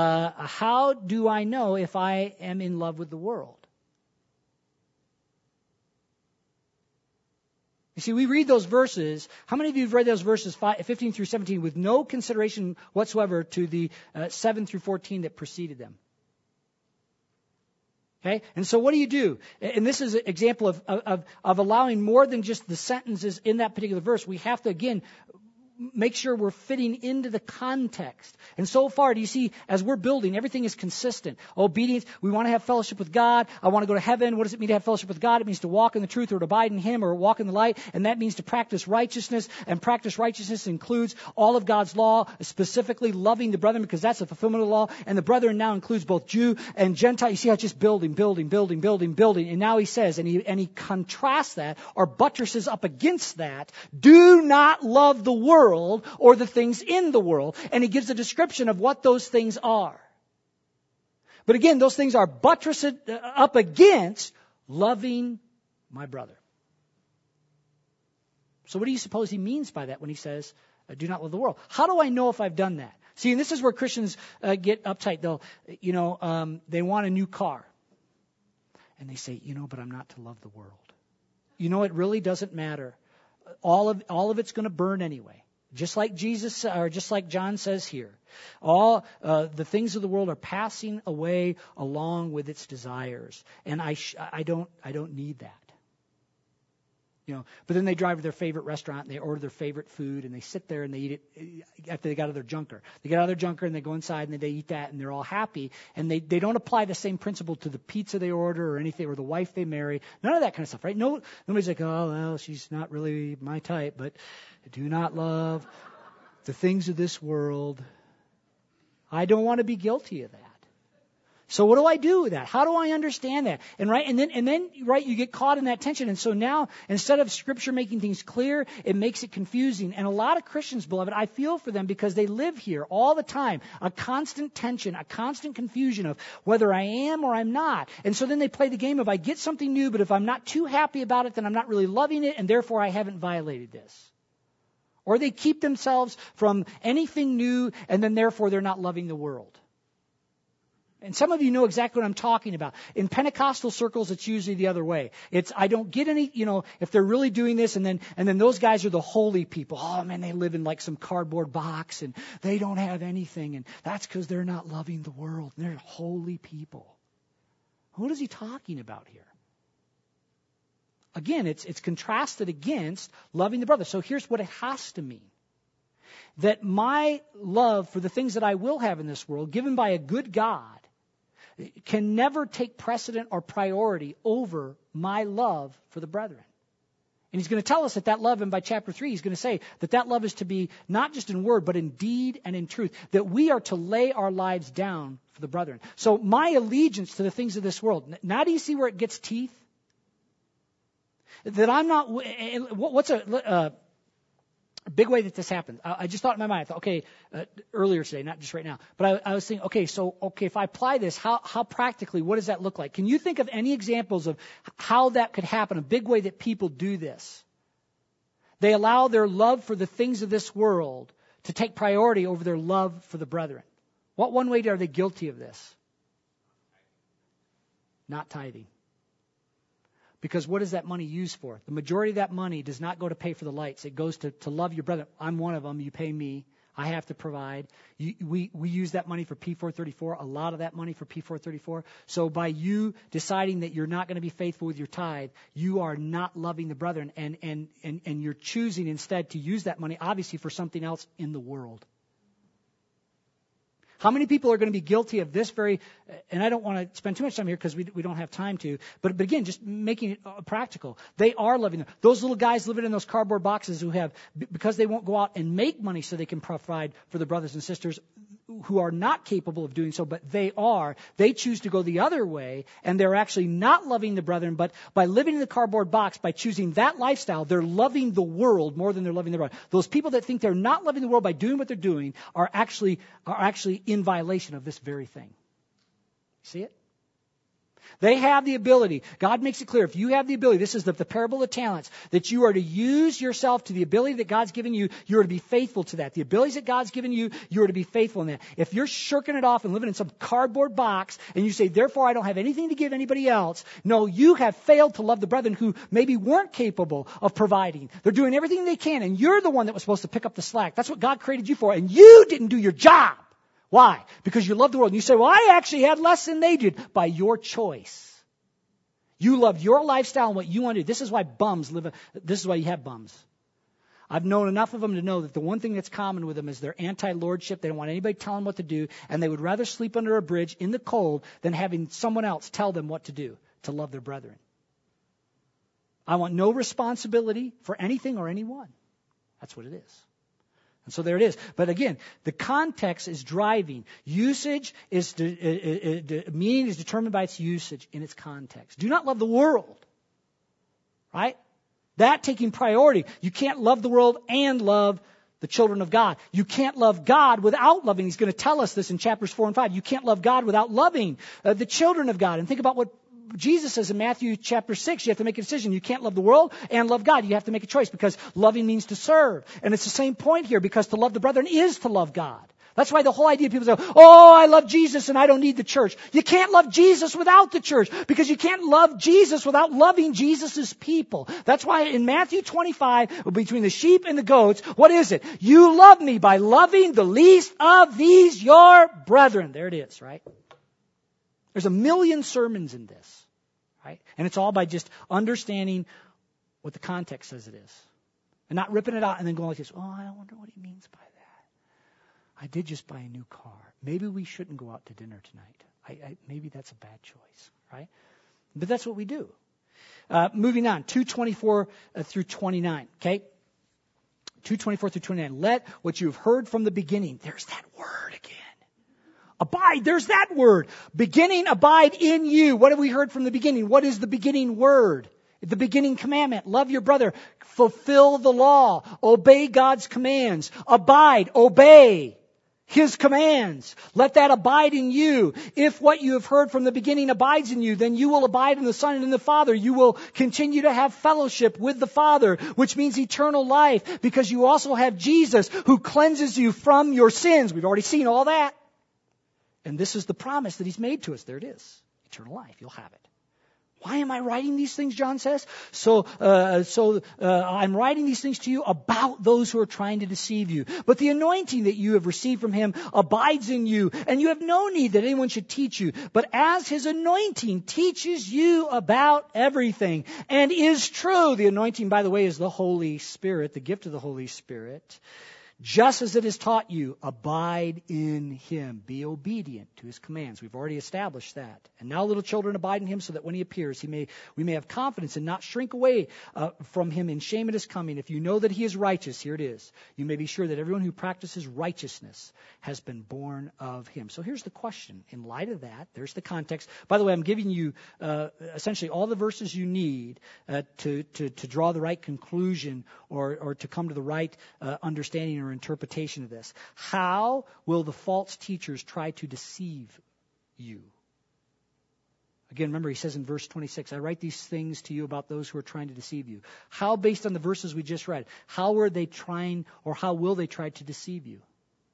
how do I know if I am in love with the world? You see, we read those verses. How many of you have read those verses 15 through 17 with no consideration whatsoever to the 7 through 14 that preceded them? Okay? And so what do? And this is an example of allowing more than just the sentences in that particular verse. We have to, again, make sure we're fitting into the context. And so far, do you see, as we're building, everything is consistent. Obedience, we want to have fellowship with God. I want to go to heaven. What does it mean to have fellowship with God? It means to walk in the truth or to abide in Him or walk in the light. And that means to practice righteousness. And practice righteousness includes all of God's law, specifically loving the brethren, because that's the fulfillment of the law. And the brethren now includes both Jew and Gentile. You see how it's just building. And now he says, and he contrasts that or buttresses up against that, do not love the world or the things in the world. And he gives a description of what those things are. But again, those things are buttressed up against loving my brother. So what do you suppose he means by that when he says, do not love the world? How do I know if I've done that? See, and this is where Christians get uptight. They want a new car. And they say, but I'm not to love the world. It really doesn't matter. All of it's going to burn anyway. Just like Jesus, or just like John says here, all the things of the world are passing away along with its desires, and I don't need that. But then they drive to their favorite restaurant and they order their favorite food and they sit there and they eat it after they got out of their junker. They get out of their junker and they go inside and then they eat that and they're all happy, and they don't apply the same principle to the pizza they order or anything, or the wife they marry. None of that kind of stuff, right? Nobody's like, oh, well, she's not really my type, but do not love the things of this world. I don't want to be guilty of that. So what do I do with that? How do I understand that? And then you get caught in that tension. And so now, instead of Scripture making things clear, it makes it confusing. And a lot of Christians, beloved, I feel for them because they live here all the time. A constant tension, a constant confusion of whether I am or I'm not. And so then they play the game of I get something new, but if I'm not too happy about it, then I'm not really loving it, and therefore I haven't violated this. Or they keep themselves from anything new, and then therefore they're not loving the world. And some of you know exactly what I'm talking about. In Pentecostal circles, it's usually the other way. It's, I don't get any, if they're really doing this, and then those guys are the holy people. Oh man, they live in like some cardboard box and they don't have anything. And that's because they're not loving the world. They're holy people. What is he talking about here? Again, it's contrasted against loving the brother. So here's what it has to mean. That my love for the things that I will have in this world, given by a good God, can never take precedent or priority over my love for the brethren. And he's going to tell us that love, and by chapter 3, he's going to say that love is to be not just in word, but in deed and in truth. That we are to lay our lives down for the brethren. So my allegiance to the things of this world, now do you see where it gets teeth? That I'm not, what's a big way that this happens. I just thought in my mind, I thought, earlier today, not just right now, but I was thinking, if I apply this, how practically, what does that look like? Can you think of any examples of how that could happen, a big way that people do this? They allow their love for the things of this world to take priority over their love for the brethren. What one way are they guilty of this? Not tithing. Because what is that money used for? The majority of that money does not go to pay for the lights. It goes to love your brother. I'm one of them. You pay me. I have to provide. We use that money for P434, a lot of that money for P434. So by you deciding that you're not going to be faithful with your tithe, you are not loving the brethren, and you're choosing instead to use that money, obviously, for something else in the world. How many people are going to be guilty of this very, and I don't want to spend too much time here because we don't have time to, but again, just making it practical. They are loving them. Those little guys living in those cardboard boxes who have, because they won't go out and make money so they can provide for the brothers and sisters who are not capable of doing so, but they choose to go the other way, and they're actually not loving the brethren, but by living in the cardboard box, by choosing that lifestyle, they're loving the world more than they're loving the brethren. Those people that think they're not loving the world by doing what they're doing are actually in violation of this very thing. See it? They have the ability. God makes it clear. If you have the ability, this is the parable of talents, that you are to use yourself to the ability that God's given you. You are to be faithful to that. The abilities that God's given you, you are to be faithful in that. If you're shirking it off and living in some cardboard box and you say, therefore I don't have anything to give anybody else, no, you have failed to love the brethren who maybe weren't capable of providing. They're doing everything they can, and you're the one that was supposed to pick up the slack. That's what God created you for, and you didn't do your job. Why? Because you love the world. And you say, well, I actually had less than they did. By your choice. You love your lifestyle and what you want to do. This is why this is why you have bums. I've known enough of them to know that the one thing that's common with them is their anti-lordship. They don't want anybody telling them what to do. And they would rather sleep under a bridge in the cold than having someone else tell them what to do to love their brethren. I want no responsibility for anything or anyone. That's what it is. And so there it is. But again, the context is driving. Usage is, meaning is determined by its usage in its context. Do not love the world. Right? That taking priority. You can't love the world and love the children of God. You can't love God without loving. He's going to tell us this in chapters 4 and 5. You can't love God without loving the children of God. And think about what Jesus says in Matthew chapter 6, you have to make a decision. You can't love the world and love God. You have to make a choice because loving means to serve. And it's the same point here because to love the brethren is to love God. That's why the whole idea, people say, oh, I love Jesus and I don't need the church. You can't love Jesus without the church because you can't love Jesus without loving Jesus' people. That's why in Matthew 25, between the sheep and the goats, what is it? You love me by loving the least of these your brethren. There it is, right? There's a million sermons in this, right? And it's all by just understanding what the context says it is. And not ripping it out and then going like this, oh, I wonder what he means by that. I did just buy a new car. Maybe we shouldn't go out to dinner tonight. Maybe that's a bad choice, right? But that's what we do. Moving on, 2:24 through 29, okay? 2:24 through 29. Let what you've heard from the beginning, there's that word again. Abide, there's that word. Beginning, abide in you. What have we heard from the beginning? What is the beginning word? The beginning commandment. Love your brother. Fulfill the law. Obey God's commands. Abide, obey His commands. Let that abide in you. If what you have heard from the beginning abides in you, then you will abide in the Son and in the Father. You will continue to have fellowship with the Father, which means eternal life, because you also have Jesus who cleanses you from your sins. We've already seen all that. And this is the promise that He's made to us. There it is. Eternal life. You'll have it. Why am I writing these things, John says? So I'm writing these things to you about those who are trying to deceive you. But the anointing that you have received from Him abides in you, and you have no need that anyone should teach you. But as His anointing teaches you about everything and is true, the anointing, by the way, is the Holy Spirit, the gift of the Holy Spirit. Just as it has taught you, abide in Him. Be obedient to His commands. We've already established that. And now, little children, abide in Him, so that when He appears, we may have confidence and not shrink away from Him in shame at His coming. If you know that He is righteous, here it is. You may be sure that everyone who practices righteousness has been born of Him. So here's the question. In light of that, there's the context. By the way, I'm giving you essentially all the verses you need to draw the right conclusion or to come to the right understanding or interpretation of this. How will the false teachers try to deceive you? Again, remember, he says in verse 26, I write these things to you about those who are trying to deceive you. How, based on the verses we just read, how are they trying, or how will they try to deceive you?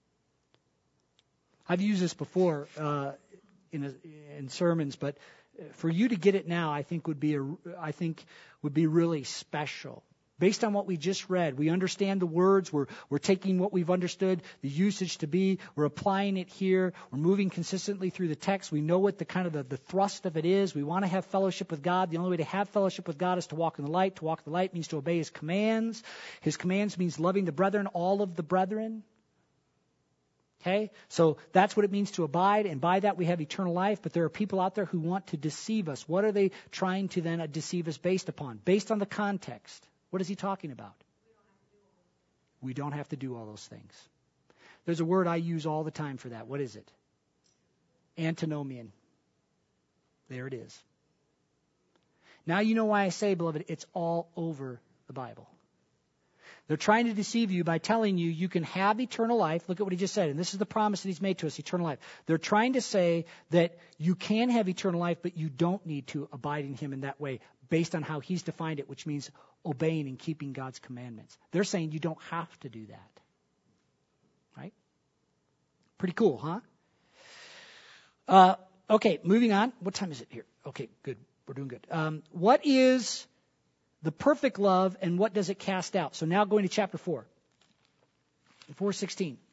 I've used this before in sermons, but for you to get it now, I think would be really special. Based on what we just read, we understand the words. We're taking what we've understood, the usage to be. We're applying it here. We're moving consistently through the text. We know what the thrust of it is. We want to have fellowship with God. The only way to have fellowship with God is to walk in the light. To walk in the light means to obey His commands. His commands means loving the brethren, all of the brethren. Okay? So that's what it means to abide, and by that we have eternal life. But there are people out there who want to deceive us. What are they trying to then deceive us based upon? Based on the context. What is he talking about? We don't have to do all those things. There's a word I use all the time for that. What is it? Antinomian. There it is. Now you know why I say, beloved, it's all over the Bible. They're trying to deceive you by telling you you can have eternal life. Look at what he just said, and this is the promise that He's made to us, eternal life. They're trying to say that you can have eternal life, but you don't need to abide in Him in that way, based on how He's defined it, which means obeying and keeping God's commandments. They're saying you don't have to do that. Right? Pretty cool, huh? Okay, moving on. What time is it here? Okay, good. We're doing good. What is the perfect love, and what does it cast out? So now going to chapter 4. 4:16.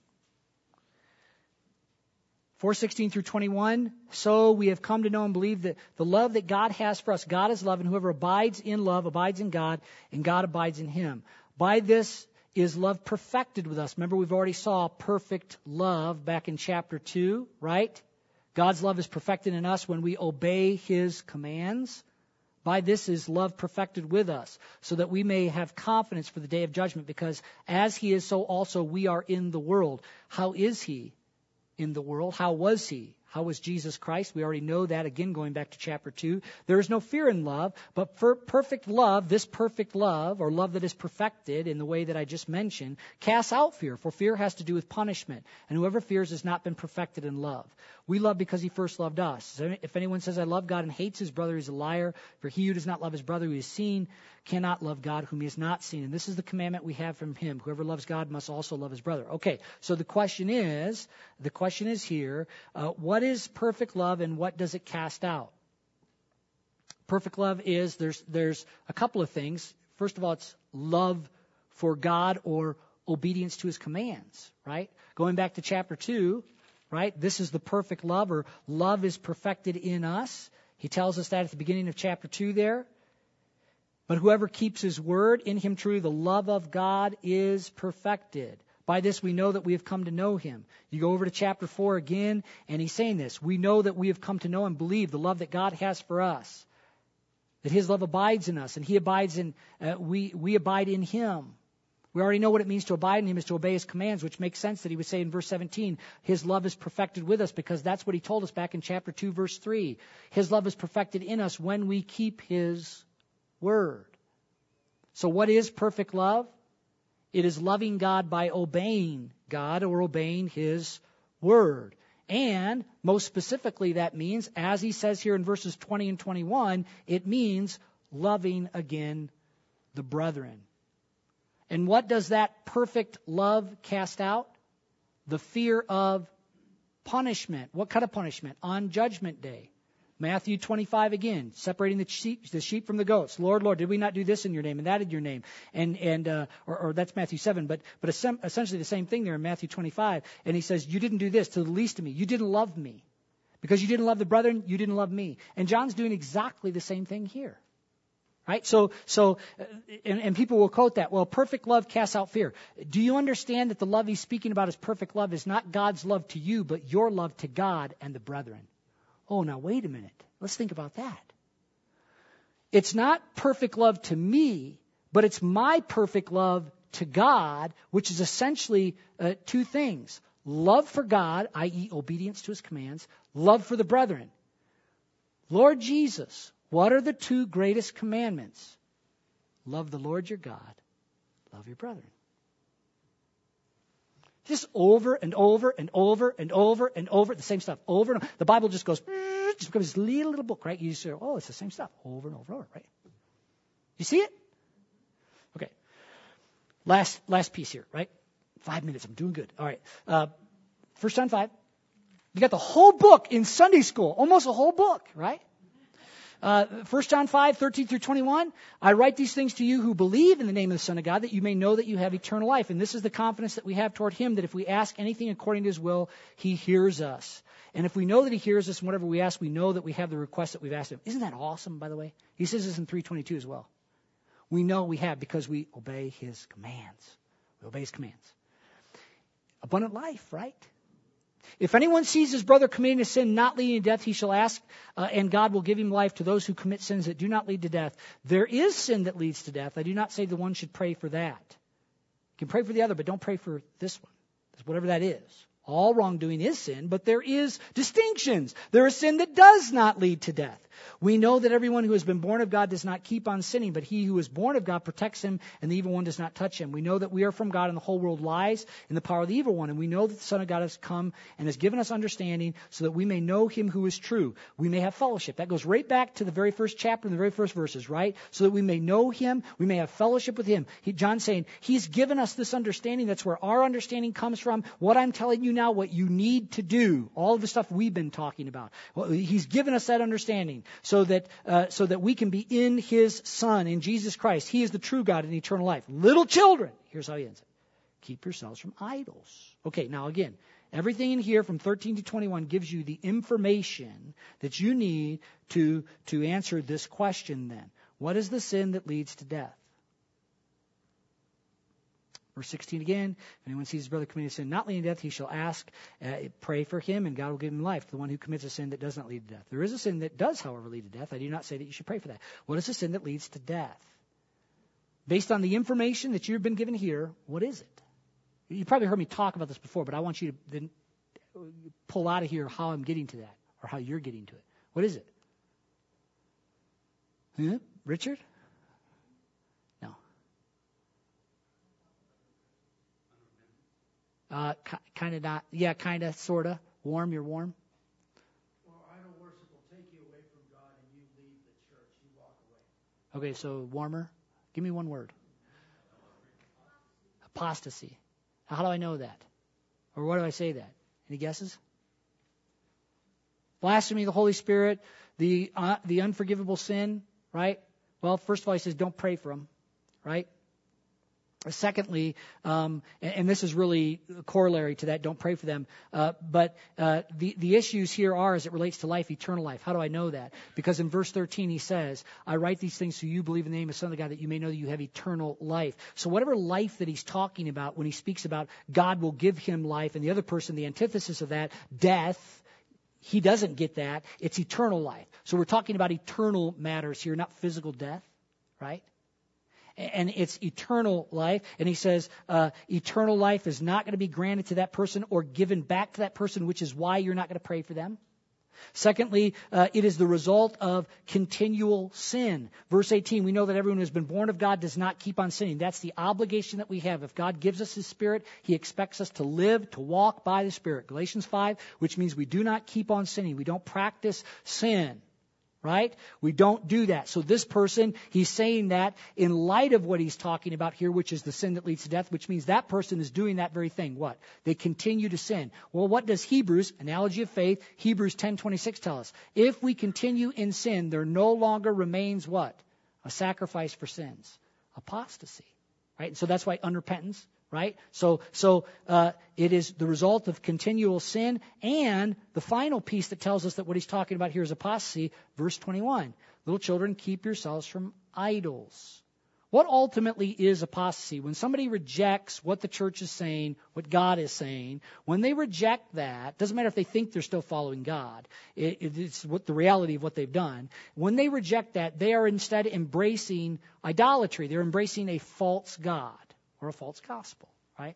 4:16 through 21. So we have come to know and believe that the love that God has for us, God is love, and whoever abides in love abides in God, and God abides in him. By this is love perfected with us. Remember, we've already saw perfect love back in chapter 2, right? God's love is perfected in us when we obey His commands. By this is love perfected with us, so that we may have confidence for the day of judgment, because as He is, so also we are in the world. How is He in the world? How was He? How was Jesus Christ? We already know that, again, going back to chapter 2. There is no fear in love, but for perfect love, this perfect love, or love that is perfected in the way that I just mentioned, casts out fear, for fear has to do with punishment. And whoever fears has not been perfected in love. We love because He first loved us. If anyone says, I love God, and hates his brother, he is a liar. For he who does not love his brother who he has seen cannot love God whom he has not seen. And this is the commandment we have from Him. Whoever loves God must also love his brother. Okay, so the question is here, what is perfect love, and what does it cast out? Perfect love is, there's a couple of things. First of all, it's love for God, or obedience to His commands, right? Going back to chapter 2, right? This is the perfect love, or love is perfected in us. He tells us that at the beginning of chapter 2 there. But whoever keeps His word, in him truly the love of God is perfected. By this we know that we have come to know Him. You go over to chapter 4 again, and he's saying this. We know that we have come to know and believe the love that God has for us. That His love abides in us, and He abides in, we abide in Him. We already know what it means to abide in him is to obey his commands, which makes sense that he would say in verse 17, his love is perfected with us, because that's what he told us back in chapter 2, verse 3. His love is perfected in us when we keep his word. So what is perfect love? It is loving God by obeying God or obeying his word. And most specifically, that means, as he says here in verses 20 and 21, it means loving again the brethren. And what does that perfect love cast out? The fear of punishment. What kind of punishment? On Judgment Day. Matthew 25 again, separating the sheep from the goats. Lord, Lord, did we not do this in your name and that in your name? Or that's Matthew 7, but essentially the same thing there in Matthew 25. And he says, you didn't do this to the least of me. You didn't love me. Because you didn't love the brethren, you didn't love me. And John's doing exactly the same thing here. Right? So people will quote that. Well, perfect love casts out fear. Do you understand that the love he's speaking about as perfect love is not God's love to you, but your love to God and the brethren? Oh, now wait a minute. Let's think about that. It's not perfect love to me, but it's my perfect love to God, which is essentially two things. Love for God, i.e. obedience to his commands. Love for the brethren. Lord Jesus, what are the two greatest commandments? Love the Lord your God. Love your brethren. Just over and over and over and over and over, the same stuff. Over and over. The Bible just goes, just becomes this little book, right? You just say, oh, it's the same stuff. Over and over and over, right? You see it? Okay. Last piece here, right? 5 minutes. I'm doing good. All right. 1 John 5. You got the whole book in Sunday school. Almost a whole book, right? 1 John 5, 13 through 21, I write these things to you who believe in the name of the Son of God, that you may know that you have eternal life. And this is the confidence that we have toward him, that if we ask anything according to his will, he hears us. And if we know that he hears us, and whatever we ask, we know that we have the request that we've asked him. Isn't that awesome, by the way? He says this in 3:22 as well. We know we have because we obey his commands. We obey his commands. Abundant life, right? If anyone sees his brother committing a sin not leading to death, he shall ask, and God will give him life to those who commit sins that do not lead to death. There is sin that leads to death. I do not say the one should pray for that. You can pray for the other, but don't pray for this one. Whatever that is. All wrongdoing is sin, but there is distinctions. There is sin that does not lead to death. We know that everyone who has been born of God does not keep on sinning, but he who is born of God protects him, and the evil one does not touch him. We know that we are from God, and the whole world lies in the power of the evil one. And we know that the Son of God has come and has given us understanding so that we may know him who is true. We may have fellowship. That goes right back to the very first chapter and the very first verses, right? So that we may know him, we may have fellowship with him. John's saying he's given us this understanding. That's where our understanding comes from. What I'm telling you now, what you need to do, all of the stuff we've been talking about. Well, he's given us that understanding so that we can be in his Son, in Jesus Christ. He is the true God and eternal life. Little children, here's how he ends it. Keep yourselves from idols. Okay, now again, everything in here from 13 to 21 gives you the information that you need to answer this question then. What is the sin that leads to death? Verse 16 again, if anyone sees his brother committing a sin not leading to death, he shall ask, pray for him, and God will give him life to the one who commits a sin that does not lead to death. There is a sin that does, however, lead to death. I do not say that you should pray for that. What is the sin that leads to death? Based on the information that you've been given here, what is it? You probably heard me talk about this before, but I want you to then pull out of here how I'm getting to that, or how you're getting to it. What is it? Richard? No. Kind of not. Yeah, kind of, sort of. Warm, you're warm. Well, idol worship will take you away from God and you leave the church. You walk away. Okay, so warmer. Give me one word. Apostasy. How do I know that? Or why do I say that? Any guesses? Blasphemy of the Holy Spirit, the unforgivable sin, right? Well, first of all, he says don't pray for them, right? Secondly, and this is really a corollary to that, don't pray for them. But the issues here are as it relates to life, eternal life. How do I know that? Because in verse 13 he says, I write these things so you believe in the name of the Son of God, that you may know that you have eternal life. So whatever life that he's talking about when he speaks about God will give him life, and the other person, the antithesis of that, death, he doesn't get that. It's eternal life. So we're talking about eternal matters here, not physical death, right? and it's eternal life. And he says eternal life is not going to be granted to that person or given back to that person, which is why you're not going to pray for them. Secondly, it is the result of continual sin. Verse 18, we know that everyone who has been born of God does not keep on sinning. That's the obligation that we have. If God gives us His Spirit, He expects us to live, to walk by the Spirit. Galatians 5, which means we do not keep on sinning. We don't practice sin. Right? We don't do that. So this person, he's saying that in light of what he's talking about here, which is the sin that leads to death, which means that person is doing that very thing. What? They continue to sin. Well, what does Hebrews, analogy of faith, Hebrews 10:26 tell us? If we continue in sin, there no longer remains what? A sacrifice for sins. Apostasy. Right? So that's why unrepentance. Right? So it is the result of continual sin. And the final piece that tells us that what he's talking about here is apostasy, verse 21. Little children, keep yourselves from idols. What ultimately is apostasy? When somebody rejects what the church is saying, what God is saying, when they reject that, doesn't matter if they think they're still following God. It's what the reality of what they've done. When they reject that, they are instead embracing idolatry. They're embracing a false God. Or a false gospel, right?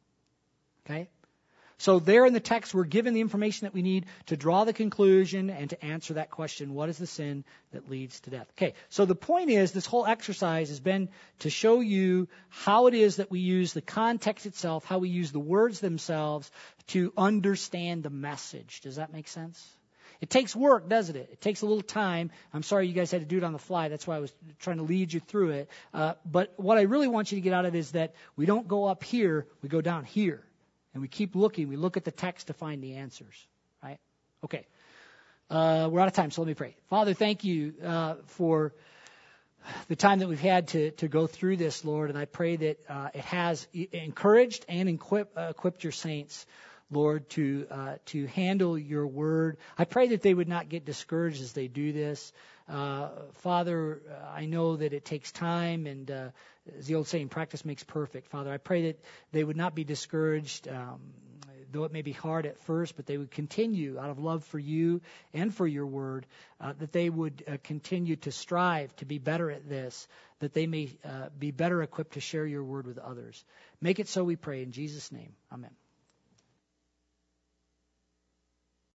Okay? So there in the text, we're given the information that we need to draw the conclusion and to answer that question, what is the sin that leads to death? Okay, so the point is, this whole exercise has been to show you how it is that we use the context itself, how we use the words themselves to understand the message. Does that make sense? It takes work, doesn't it? It takes a little time. I'm sorry you guys had to do it on the fly. That's why I was trying to lead you through it. But what I really want you to get out of it is that we don't go up here, we go down here. And we keep looking. We look at the text to find the answers. Right? Okay. We're out of time, so let me pray. Father, thank you for the time that we've had to go through this, Lord. And I pray that it has encouraged and equipped your saints, Lord, to handle your word. I pray that they would not get discouraged as they do this. Father, I know that it takes time, and as the old saying, practice makes perfect. Father, I pray that they would not be discouraged, though it may be hard at first, but they would continue out of love for you and for your word, that they would continue to strive to be better at this, that they may be better equipped to share your word with others. Make it so, we pray, in Jesus' name. Amen.